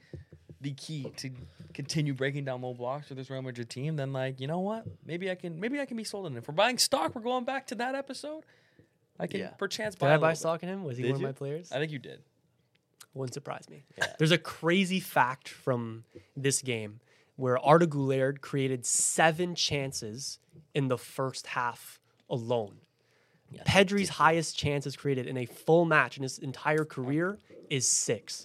key to continue breaking down low blocks for this Real Madrid team, then, like, you know what? Maybe I can be sold in it. If we're buying stock, we're going back to that episode. I can perchance buy. Did I a buy little stock in him? Was he Did one you? of my players? bit. I think you did. Wouldn't surprise me. Yeah. There's a crazy fact from this game where Arda Güler created 7 chances in the first half alone. Pedri's highest chances created in a full match in his entire career is 6.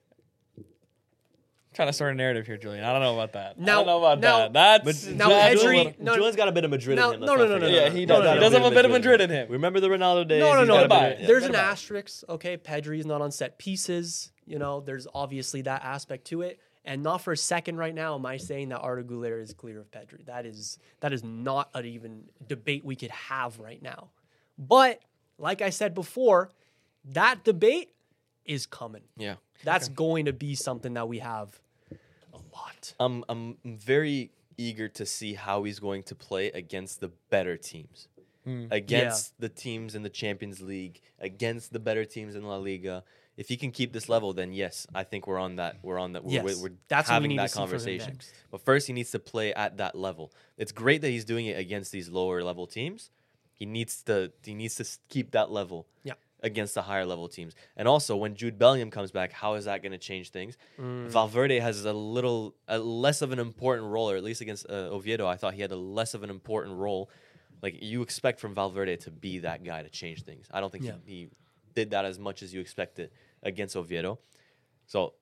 Trying to start a narrative here, Julian. I don't know about that. Now- I don't know about now- that. That's now that's a Pedri- little- No, Julian's got a bit of Madrid no, in him. no, let's no, not no, forget. no, Yeah, no. he No, does. no, He no, does have a bit of Madrid in him. Remember the Ronaldo days. No, no, He's no. got a bit Goodbye. of- yeah. There's an Goodbye. asterisk. Okay, Pedri's not on set pieces. You know, there's obviously that aspect to it. And not for a second right now am I saying that Arda Güler is clear of Pedri. That is not an even debate we could have right now. But like I said before, that debate is coming. Yeah. That's going to be something that we have a lot. I'm very eager to see how he's going to play against the better teams. Against the teams in the Champions League, against the better teams in La Liga. If he can keep this level, then yes, I think we're on that. Yes, We're that's what we having need to that see from him conversation. next. But first, he needs to play at that level. It's great that he's doing it against these lower level teams. He needs to keep that level. Yeah. Against the higher level teams. And also, when Jude Bellingham comes back, how is that going to change things? Valverde has a less of an important role, or at least against Oviedo, I thought he had a less of an important role. Like, you expect from Valverde to be that guy to change things. I don't think he did that as much as you expected against Oviedo. So,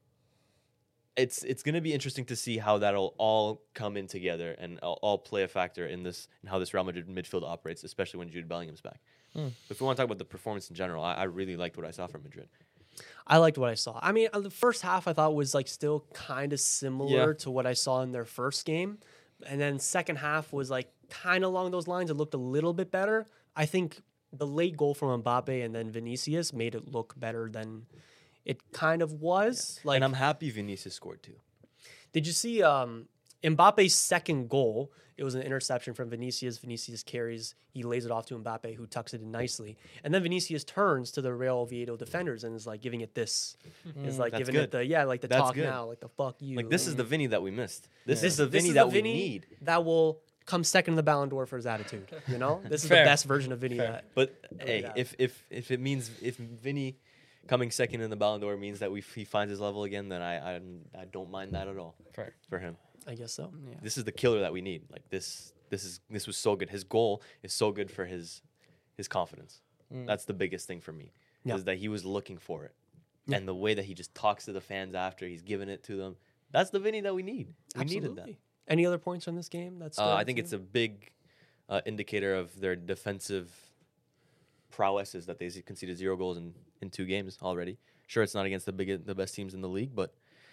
it's going to be interesting to see how that'll all come in together and all play a factor in this and how this Real Madrid midfield operates, especially when Jude Bellingham's back. If we want to talk about the performance in general, I really liked what I saw from Madrid. I liked what I saw. I mean, the first half I thought was like still kind of similar to what I saw in their first game. And then second half was like kind of along those lines. It looked a little bit better. I think the late goal from Mbappe and then Vinicius made it look better than it kind of was. Like, And I'm happy Vinicius scored too. did you see Mbappe's second goal? It was an interception from Vinicius. Vinicius carries. He lays it off to Mbappe, who tucks it in nicely. And then Vinicius turns to the Real Oviedo defenders and is like giving it this. Is like That's giving good. it the like the That's talk good. now, like the fuck you. Like, this is the Vinny that we missed. This is This the Vinny is that the we Vinny need. that will come second in the Ballon d'Or for his attitude. You know, this is Fair. the best version of Vinny. That But hey, that. if it means if Vinny coming second in the Ballon d'Or means that he finds his level again, then I don't mind that at all. Fair. For him. I guess so. This is the killer that we need. Like this was so good. His goal is so good for his confidence. That's the biggest thing for me. Yeah. Is that he was looking for it. And the way that he just talks to the fans after he's giving it to them. That's the Vinny that we need. We needed that. Absolutely. Any other points from this game? I think it's a big indicator of their defensive prowesses that they conceded 0 goals in 2 games already. Sure, it's not against the best teams in the league, but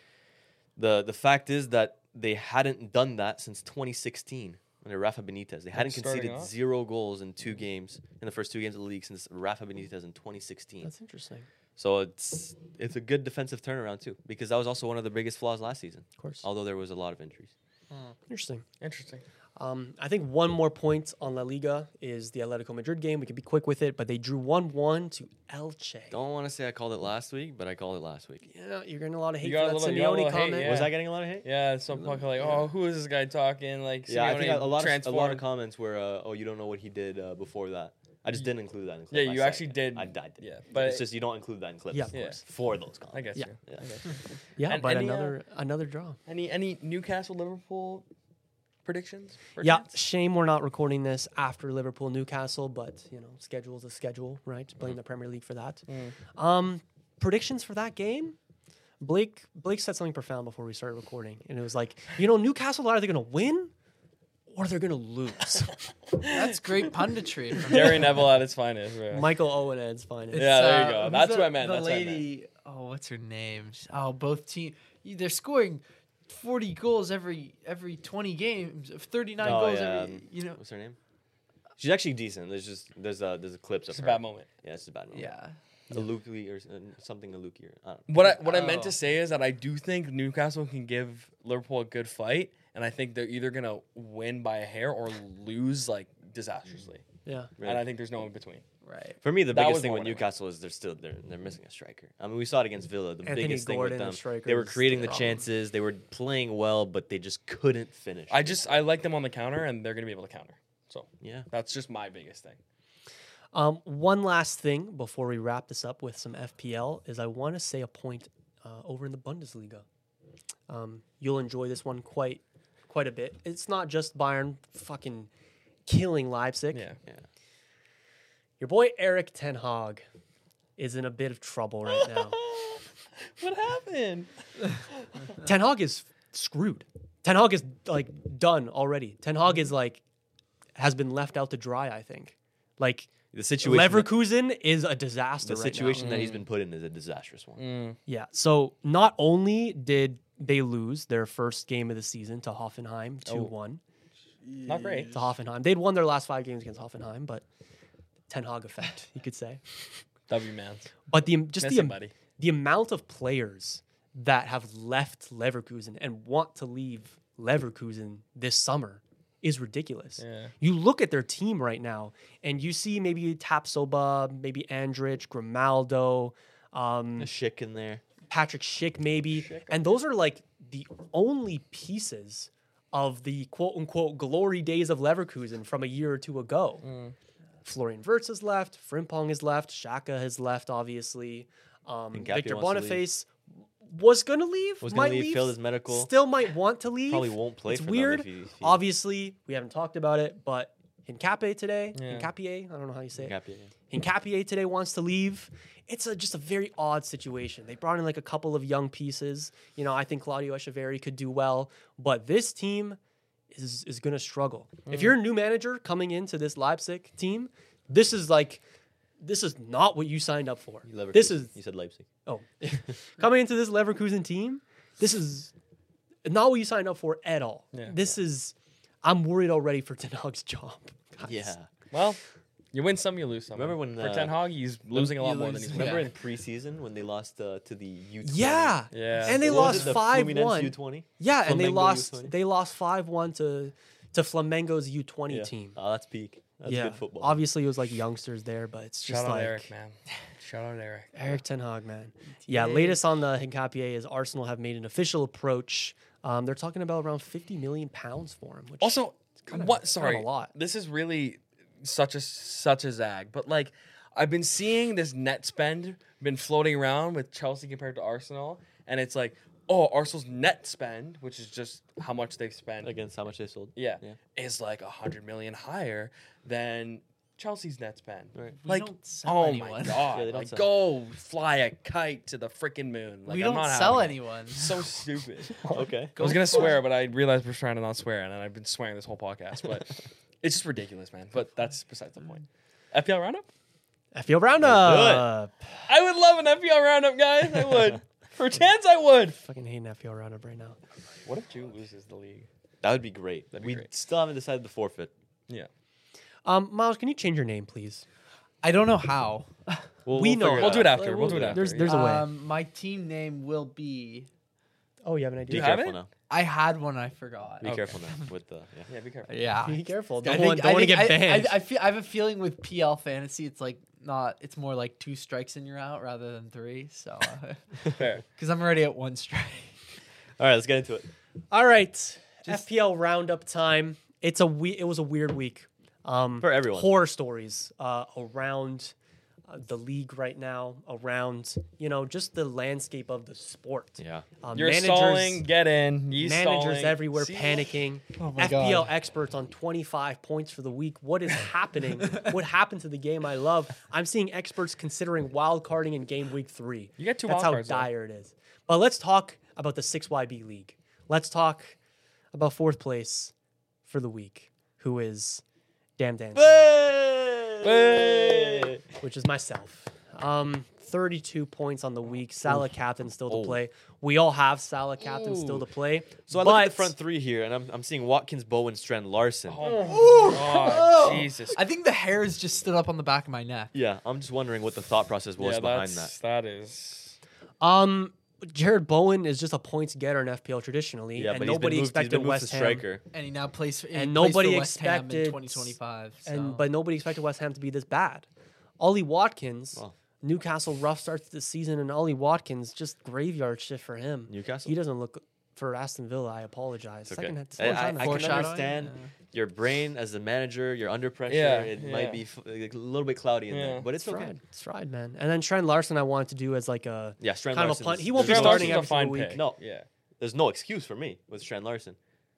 the fact is that they hadn't done that since 2016 under Rafa Benitez. They hadn't Starting conceded off? 0 goals in 2 games in the first 2 games of the league since Rafa Benitez in 2016. That's interesting. So it's a good defensive turnaround too, because that was also one of the biggest flaws last season. Of course. Although there was a lot of injuries. Interesting. Interesting. I think one more point on La Liga is the Atletico Madrid game. We can be quick with it, but they drew 1-1 to Elche. Don't want to say I called it last week, but I called it last week. Yeah, you're getting a lot of hate You got for a that little- you got a Simeone little hate, comment. yeah. Was I getting a lot of hate? Yeah, some people like, oh, who is this guy talking? Like, Yeah, I think Simeone a lot of transformed. comments were, oh, you don't know what he did before that. I just didn't include that in the Yeah, clip. I you said actually it. did. I did. Yeah, but but it's just you don't include that in clips. Yeah, of Yeah. course. For those comments. I guess Yeah. you. Yeah. I guess you. Yeah, And but any, another draw. Any Newcastle Liverpool predictions? Yeah, perchance? shame we're not recording this after Liverpool Newcastle, but schedule's a schedule, right? Mm. Blame the Premier League for that. Predictions for that game? Blake said something profound before we started recording, and it was like, Newcastle are either going to win or they're going to lose. That's great punditry. From Gary Neville at his finest. Bro. Michael Owen Ed's finest. Yeah, there you go. who's That's the- what I meant. The That's what I meant. lady, what's her name? Oh, both team. They're scoring 40 goals every 20 games, 39 Oh, goals yeah, every. What's her name? She's actually decent. There's a clips It's of a her. bad moment. Yeah, it's a bad moment. Yeah. Aluki or something Aluki. I don't know. What I meant to Oh. say is that I do think Newcastle can give Liverpool a good fight, and I think they're either gonna win by a hair or lose like disastrously. Yeah. And I think there's no in between. Right. For me, the That biggest was thing more with what I meant. Newcastle is they're missing a striker. I mean, we saw it against Villa. The Anthony biggest thing Gordon, with the them, striker, they were is creating the the problem. chances. They were playing well, but they just couldn't finish. I like them on the counter, and they're gonna be able to counter. So yeah. that's just my biggest thing. One last thing before we wrap this up with some FPL is I want to say a point over in the Bundesliga. You'll enjoy this one quite quite a bit. It's not just Bayern fucking killing Leipzig. Yeah. Your boy Eric Ten Hag is in a bit of trouble right now. What happened? Ten Hag is screwed. Ten Hag is like done already. Ten Hag is like has been left out to dry, I think. Like The situation. Leverkusen is a disaster The right situation now. that he's been put in is a disastrous one. Yeah. So not only did they lose their first game of the season to Hoffenheim 2-1 Not great. to Hoffenheim. They'd won their last 5 games against Hoffenheim, but Ten Hag effect, you could say. W man. But the amount of players that have left Leverkusen and want to leave Leverkusen this summer is ridiculous. Yeah. You look at their team right now, and you see maybe Tapsoba, maybe Andrich, Grimaldo, A Schick in there. Patrick Schick maybe, and those are like the only pieces of the quote-unquote glory days of Leverkusen from a year or two ago. Florian Wirtz has left, Frimpong has left, Xhaka has left, obviously. Nketiah Victor wants to leave. Boniface was going to leave, Was might gonna leave, leave, failed his medical. still might want to leave. Probably won't play It's for weird. them if he Obviously, we haven't talked about it, but Hincapié today, Yeah. Hincapié, I don't know how you say it. Happy. Hincapié today wants to leave. It's just a very odd situation. They brought in like a couple of young pieces. You know, I think Claudio Echeverri could do well, but this team is going to struggle. If you're a new manager coming into this Leipzig team, this is not what you signed up for. This is You said Leipzig. coming into this Leverkusen team. This is not what you signed up for at all. Yeah. I'm worried already for Ten Hag's job. guys. Yeah. Well, you win some, you lose some. Remember when, for Ten Hag, he's losing a lot more than he's Remember winning. in preseason when they lost to the U20? Yeah. Yeah. And they What lost was it, the 5-1. Fluminense U20? Yeah, and they Flamengo lost U20? they lost 5-1 to Flamengo's U20 Yeah. team. Oh, that's peak. That's yeah. good football. Obviously it was like youngsters there, but it's just Shout out like Eric, man. Shout out Eric. Eric Ten Hag, man. Yeah, latest on the Hincapié is Arsenal have made an official approach. They're talking about around 50 million pounds for him, which Also, kind of- what? kind of Sorry, a lot. This is really such a zag. But like, I've been seeing this net spend been floating around with Chelsea compared to Arsenal, and it's like, oh, Arsenal's net spend, which is just how much they've spent Against how much they sold. yeah, Yeah. is like 100 million higher than Chelsea's net spend. Right. We Like, don't sell oh anyone. my god! Yeah, they don't like, sell. go fly a kite to the freaking moon. Like, we I'm don't not sell having it. anyone. So stupid. Okay. I was gonna swear, but I realized we're trying to not swear, and then I've been swearing this whole podcast. But it's just ridiculous, man. But that's besides the point. FPL roundup? FPL roundup. I would love an FPL roundup, guys. I would. For chance, I would. Fucking hating FPL roundup right now. What if Jew loses the league? That would be great. That'd be We great. still haven't decided the forfeit. Yeah. Miles, can you change your name, please? I don't know how. We know. figure We'll do it out. after. We'll do it after. There's a way. My team name will be. Oh, you have an Be idea? have careful it? now. I had one. I forgot. Be careful now with the. Yeah. Yeah, be careful. Yeah. Be careful. I Don't think- want I to think- get banned. I have a feeling with PL fantasy, it's like not. It's more like 2 strikes and you're out rather than 3. So, Fair. because I'm already at 1 strike. All right, let's get into it. All right, FPL roundup time. It was a weird week. For everyone. Horror stories around the league right now, around just the landscape of the sport. Yeah. You're stalling. Get in. Managers everywhere See? panicking. Oh my FPL God. experts on 25 points for the week. What is happening? What happened to the game I love? I'm seeing experts considering wild carding in game week 3. You get 2 That's wild how cards, though. dire it is. But let's talk about the 6YB league. Let's talk about 4th place for the week, who is Damn Dancing, Hey! which is myself. 32 points on the week. Salah captain still to Oh. play. We all have Salah captain still to play. So I look at the front 3 here, and I'm seeing Watkins, Bowen, Strand, Larson. Oh, Jesus. I think the hairs just stood up on the back of my neck. Yeah, I'm just wondering what the thought process was Yeah, behind that. that is. Jared Bowen is just a points getter in FPL traditionally, Yeah, and but nobody he's been expected moved West to Ham. striker. And he now plays for, And he plays nobody for West Ham expected- in 2025. So. But nobody expected West Ham to be this bad. Ollie Watkins, Wow. Newcastle rough start to the season, and Ollie Watkins just graveyard shift for him. Newcastle? He doesn't look for Aston Villa. I apologize. It's okay. Second I time can Foreshadowing? understand your brain as a manager. You're under pressure. Yeah, It yeah. might be like, a little bit cloudy in Yeah. there, but it's okay. It's fried, man. And then Trent Larson, I wanted to do as like a Yeah, Strand kind of a Larson punt. is- He won't be there's Strand starting Larson's every a fine single week. pick. No. Yeah. There's no excuse for me with Strand Larson.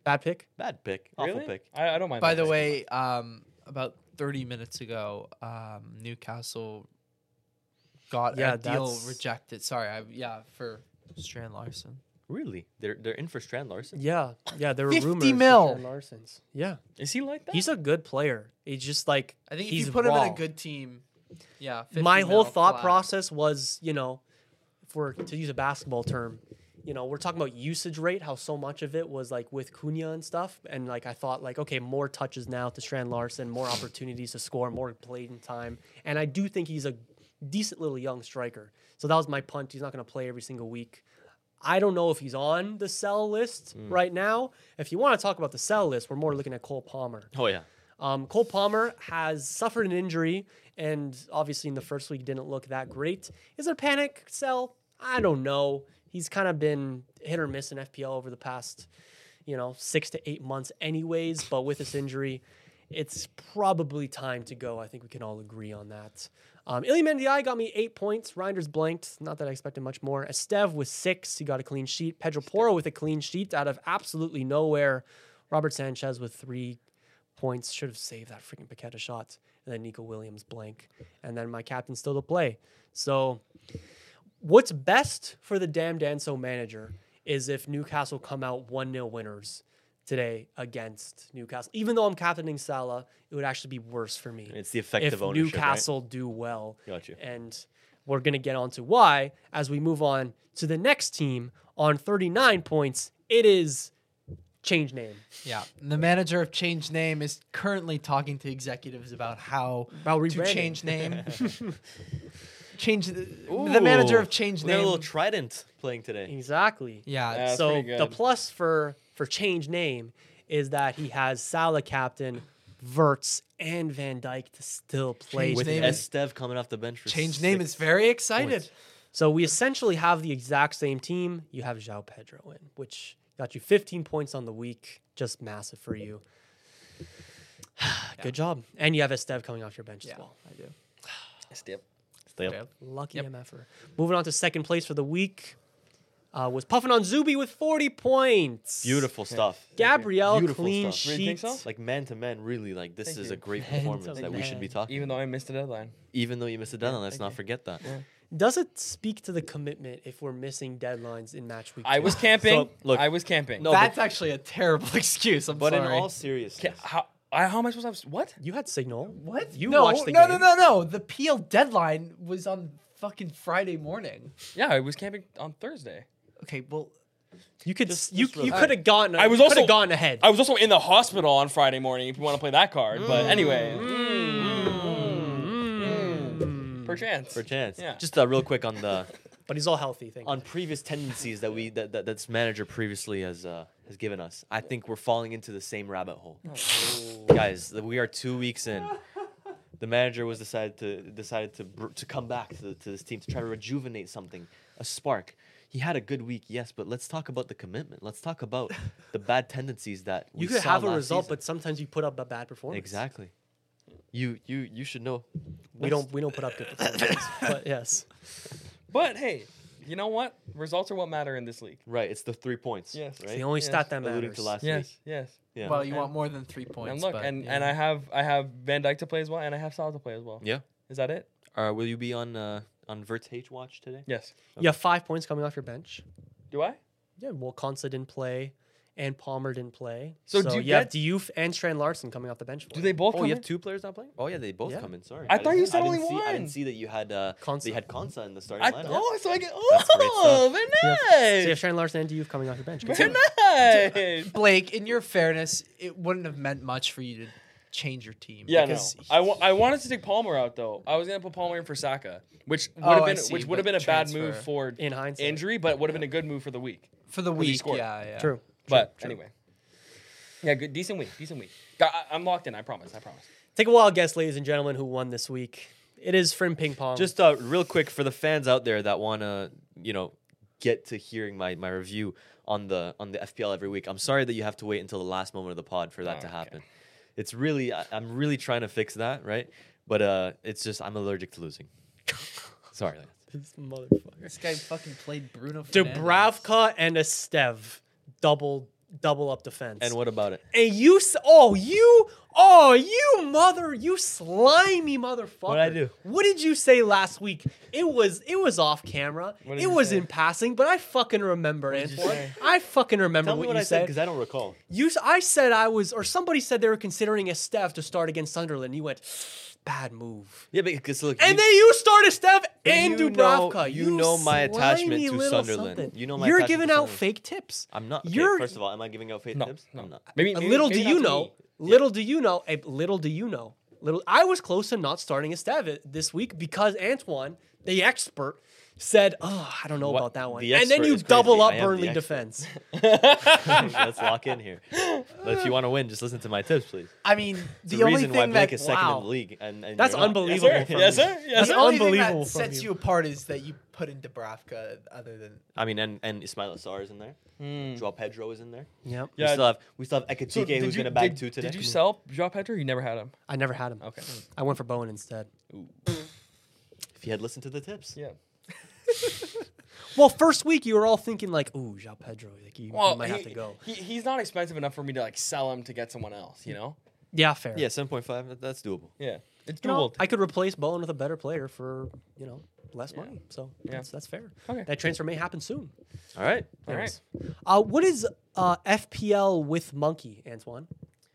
Bad pick. Bad pick. Awful Really? pick. I don't mind. By that the pick. way, about 30 minutes ago, Newcastle got Yeah, a deal that's- rejected. Sorry, for Strand Larson. Really? They're in for Strand Larson? Yeah, there were 50 rumors. mil. For Strand Larson's. Yeah, Is he like that? he's a good player. He's just like I think if he's you put him in raw. a good team, 50 My whole mil thought flat. process was, if we're to use a basketball term, we're talking about usage rate, how so much of it was like with Cunha and stuff. And like I thought like, okay, more touches now to Strand Larson, more opportunities to score, more playing time. And I do think he's a decent little young striker. So that was my punt. He's not going to play every single week. I don't know if he's on the sell list right now. If you want to talk about the sell list, we're more looking at Cole Palmer. Oh, yeah. Cole Palmer has suffered an injury, and obviously in the first week didn't look that great. Is it a panic sell? I don't know. He's kind of been hit or miss in FPL over the past, 6 to 8 months anyways. But with this injury, it's probably time to go. I think we can all agree on that. Iliman Ndiaye got me 8 points. Reinders blanked. Not that I expected much more. Estev with 6. He got a clean sheet. Pedro Porro with a clean sheet out of absolutely nowhere. Robert Sanchez with 3 points. Should have saved that freaking Paqueta shot. And then Nico Williams blank. And then my captain still to play. So what's best for the damn Danso manager is if Newcastle come out 1-0 winners today against Newcastle. Even though I'm captaining Salah, it would actually be worse for me. It's the effective if ownership, Newcastle do well. Got you. And we're going to get on to why as we move on to the next team on 39 points. It is change name. Yeah, the manager of Change Name is currently talking to executives about how About to rebranding. change name. The manager of Change We got a Name. little trident playing today. Exactly. Yeah, That's So pretty good. the plus for change name is that he has Salah captain, Verts, and Van Dijk to still play. Change With name today. is- Estev coming off the bench for Change Name 6 is very excited. points. So we essentially have the exact same team. You have João Pedro in, which got you 15 points on the week. Just massive for you. Good job. And you have Estev coming off your bench as well. I do. Stay up. Yep. Lucky MFer. Moving on to second place for the week was Puffin on Zuby with 40 points. Beautiful stuff. Gabrielle, Beautiful clean stuff. Really think sheet. so? Like man to man, really, like this is you. a great Man performance to that we should be man. talking. Even though I missed the deadline. Even though you missed a deadline, let's not forget that. Does it speak to the commitment if we're missing deadlines in match week? I two? was camping. So, look- I was camping. No, That's actually a terrible excuse. I'm But sorry. in all seriousness, How much was I? What? You had signal. What? You no, watched the no, game. no. The PL deadline was on fucking Friday morning. Yeah, I was camping on Thursday. Okay, well, You could Just you real- could have gone. I was you also- could have gone ahead. I was also in the hospital on Friday morning. If you want to play that card, but anyway, perchance. for chance. Yeah. Just real quick on the But he's all healthy. Thank on previous tendencies that we that this manager previously has given us. I think we're falling into the same rabbit hole. Guys, we are 2 weeks in. The manager was decided to come back to this team to try to rejuvenate something, a spark. He had a good week, yes, but let's talk about the commitment. Let's talk about the bad tendencies that we you could saw have a last result, season. but sometimes you put up a bad performance. Exactly. You should know. We don't put up good performances. But yes. But hey, you know what? Results are what matter in this league. Right, it's the 3 points. Yes. right. It's the only Yes. stat that Alluding matters. to last Yes. week. Yes. Yeah. well, you want more than 3 points. And look, but, and yeah. I have Van Dijk to play as well, and I have Salah to play as well. Yeah. Is that it? Will you be on Vert's H watch today? Yes. You have 5 points coming off your bench. Do I? Yeah, well, Konsa didn't play, and Palmer didn't play. So do you you have get- Diouf and Strand Larson coming off the bench. For Do you. they both Oh, come you in? have 2 players not playing? Oh yeah, they both Yeah. come in. Sorry. I thought you said didn't only see- I one. didn't see that you had Konsa. They had Konsa in the starting I, lineup. oh, so I get. great Oh, stuff. very So you have nice. Strand Larson and Diouf coming off your bench. Good Very stuff. nice. Blake, in your fairness, it wouldn't have meant much for you to change your team. Yeah, no. because I wanted to take Palmer out though. I was gonna put Palmer in for Saka, which would Oh, have I been see, which would have but been a bad transfer. move for In hindsight. injury, but would have been a good move for the week. for the he week, scored. yeah. True. But anyway, yeah, good, decent week. I'm locked in. I promise. Take a wild guess, ladies and gentlemen, who won this week. It is Frim Ping Pong. Just real quick for the fans out there that want to, get to hearing my review on the FPL every week. I'm sorry that you have to wait until the last moment of the pod for that to Okay. happen. It's really I'm really trying to fix that, right? But it's just I'm allergic to losing. Sorry. this motherfucker. This guy fucking played Bruno Fernandes. Dubravka and Estev double double up defense. And what about it? And you slimy motherfucker. What'd I do? What did you say last week? It was off camera. What did It you was say? in passing, but I fucking remember, did you Antoine. say? I fucking remember Tell me what you I said said. because I don't recall. I said somebody said they were considering Esteve to start against Sunderland. You went, bad move. Yeah, because look, And then you started Esteve and you Dubravka. you know my attachment slimy to little Sunderland. something. You know my You're attachment giving to out Sunderland. fake tips. I'm not. Okay, You're first of all, am I giving out fake tips? No. I'm not. Maybe little do maybe you not to know. me. Little do you know. I was close to not starting Esteve this week because Antoine, the expert, said, "Oh, I don't know What? about that one." The And then expert you is double crazy. up I am the Burnley expert. defense. Let's lock in here. But if you want to win, just listen to my tips, please. I mean, It's the the only reason why thing Blake that is second wow. in the league, and That's you're not. unbelievable. Yes, from sir. Yes, you. sir. Yes, That's the sir. only thing unbelievable that from sets you apart is that you put in Dubravka other than I mean, and Ismail Assar is in there. Joao Pedro is in there. Yep. We Yeah. still have Ekatike, So did who's you- going to bag did- 2 today. Did you sell Joao Pedro? You never had him. I never had him. Okay. I went for Bowen instead. If you had listened to the tips. Yeah. Well, first week you were all thinking like, "Ooh, João Pedro, like you might have to go." He's not expensive enough for me to like sell him to get someone else. You know. Yeah, fair. Yeah, 7.5. That's doable. Yeah. It's You know, doable. I could replace Bowen with a better player for less money. So Yeah. that's fair. Okay. That transfer may happen soon. All right. All right. What is FPL with Monkey, Antoine?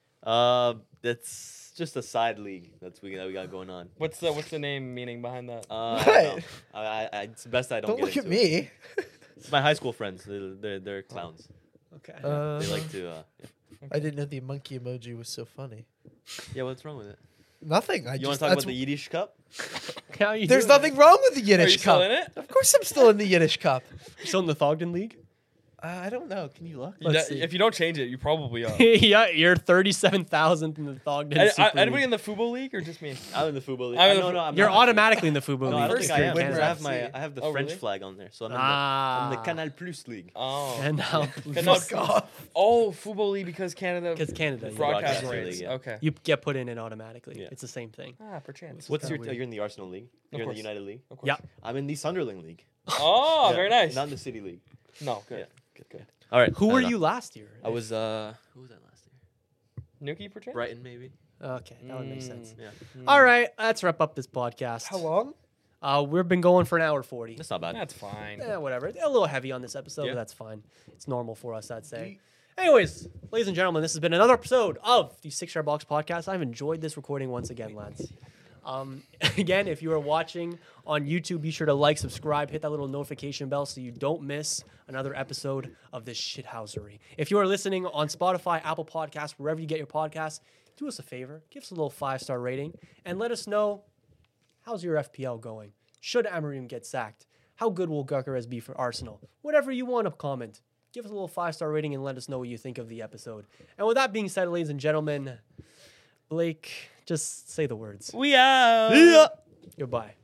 That's just a side league that we got going on. What's the name meaning behind that? I don't know. It's best I don't Don't get look at into it. me. It's my high school friends. They're clowns. Okay. They like to. I didn't know the monkey emoji was so funny. Yeah, what's wrong with it? Nothing. You want to talk about the Yiddish Cup? How you There's doing? nothing wrong with the Are Yiddish you still Cup. in it? Of course, I'm still in the Yiddish Cup. Still in the Thogden League? I don't know. Can you look? Let's see. If you don't change it, you probably are. Yeah, you're 37,000th in the Thogden Super Anybody League. in the Fubo League or just me? I'm in the football league. I'm in the no, fu- no, I'm You're not. automatically in the Fubo No, I League. don't First think I grade am. winner Because I FC. have the Oh, French really? flag on there, so I'm in the Canal Plus league. Oh. And now, Fuck off. Oh, Fubo League because Canada. because Canada, you- broadcast Broadcast rights. league, yeah. Okay. you get put in it automatically. Yeah. It's the same thing. Ah, perchance. What's your? weird. You're in the Arsenal league. You're in the course. United league. Of course. Yeah. I'm in the Sunderland league. Oh, Yeah, very nice. Not in the City league. No, good. Yeah. Good. All right. Who I were don't know. you last year? I was. Who was that last year? Nuki, perchance. Brighton, maybe. Okay, that would make sense. Yeah. All right, let's wrap up this podcast. How long? We've been going for an hour 40. That's not bad. That's fine. Whatever. A little heavy on this episode, Yeah. but that's fine. It's normal for us, I'd say. Anyways, ladies and gentlemen, this has been another episode of the 6 Yard Box Podcast. I've enjoyed this recording once again, lads. Again, if you are watching on YouTube, be sure to like, subscribe, hit that little notification bell so you don't miss another episode of this shithousery. If you are listening on Spotify, Apple Podcasts, wherever you get your podcasts, do us a favor, give us a little 5-star rating, and let us know, how's your FPL going? Should Amorim get sacked? How good will Gyökeres be for Arsenal? Whatever you want to comment, give us a little 5-star rating and let us know what you think of the episode. And with that being said, ladies and gentlemen, Blake, just say the words. We out. Goodbye.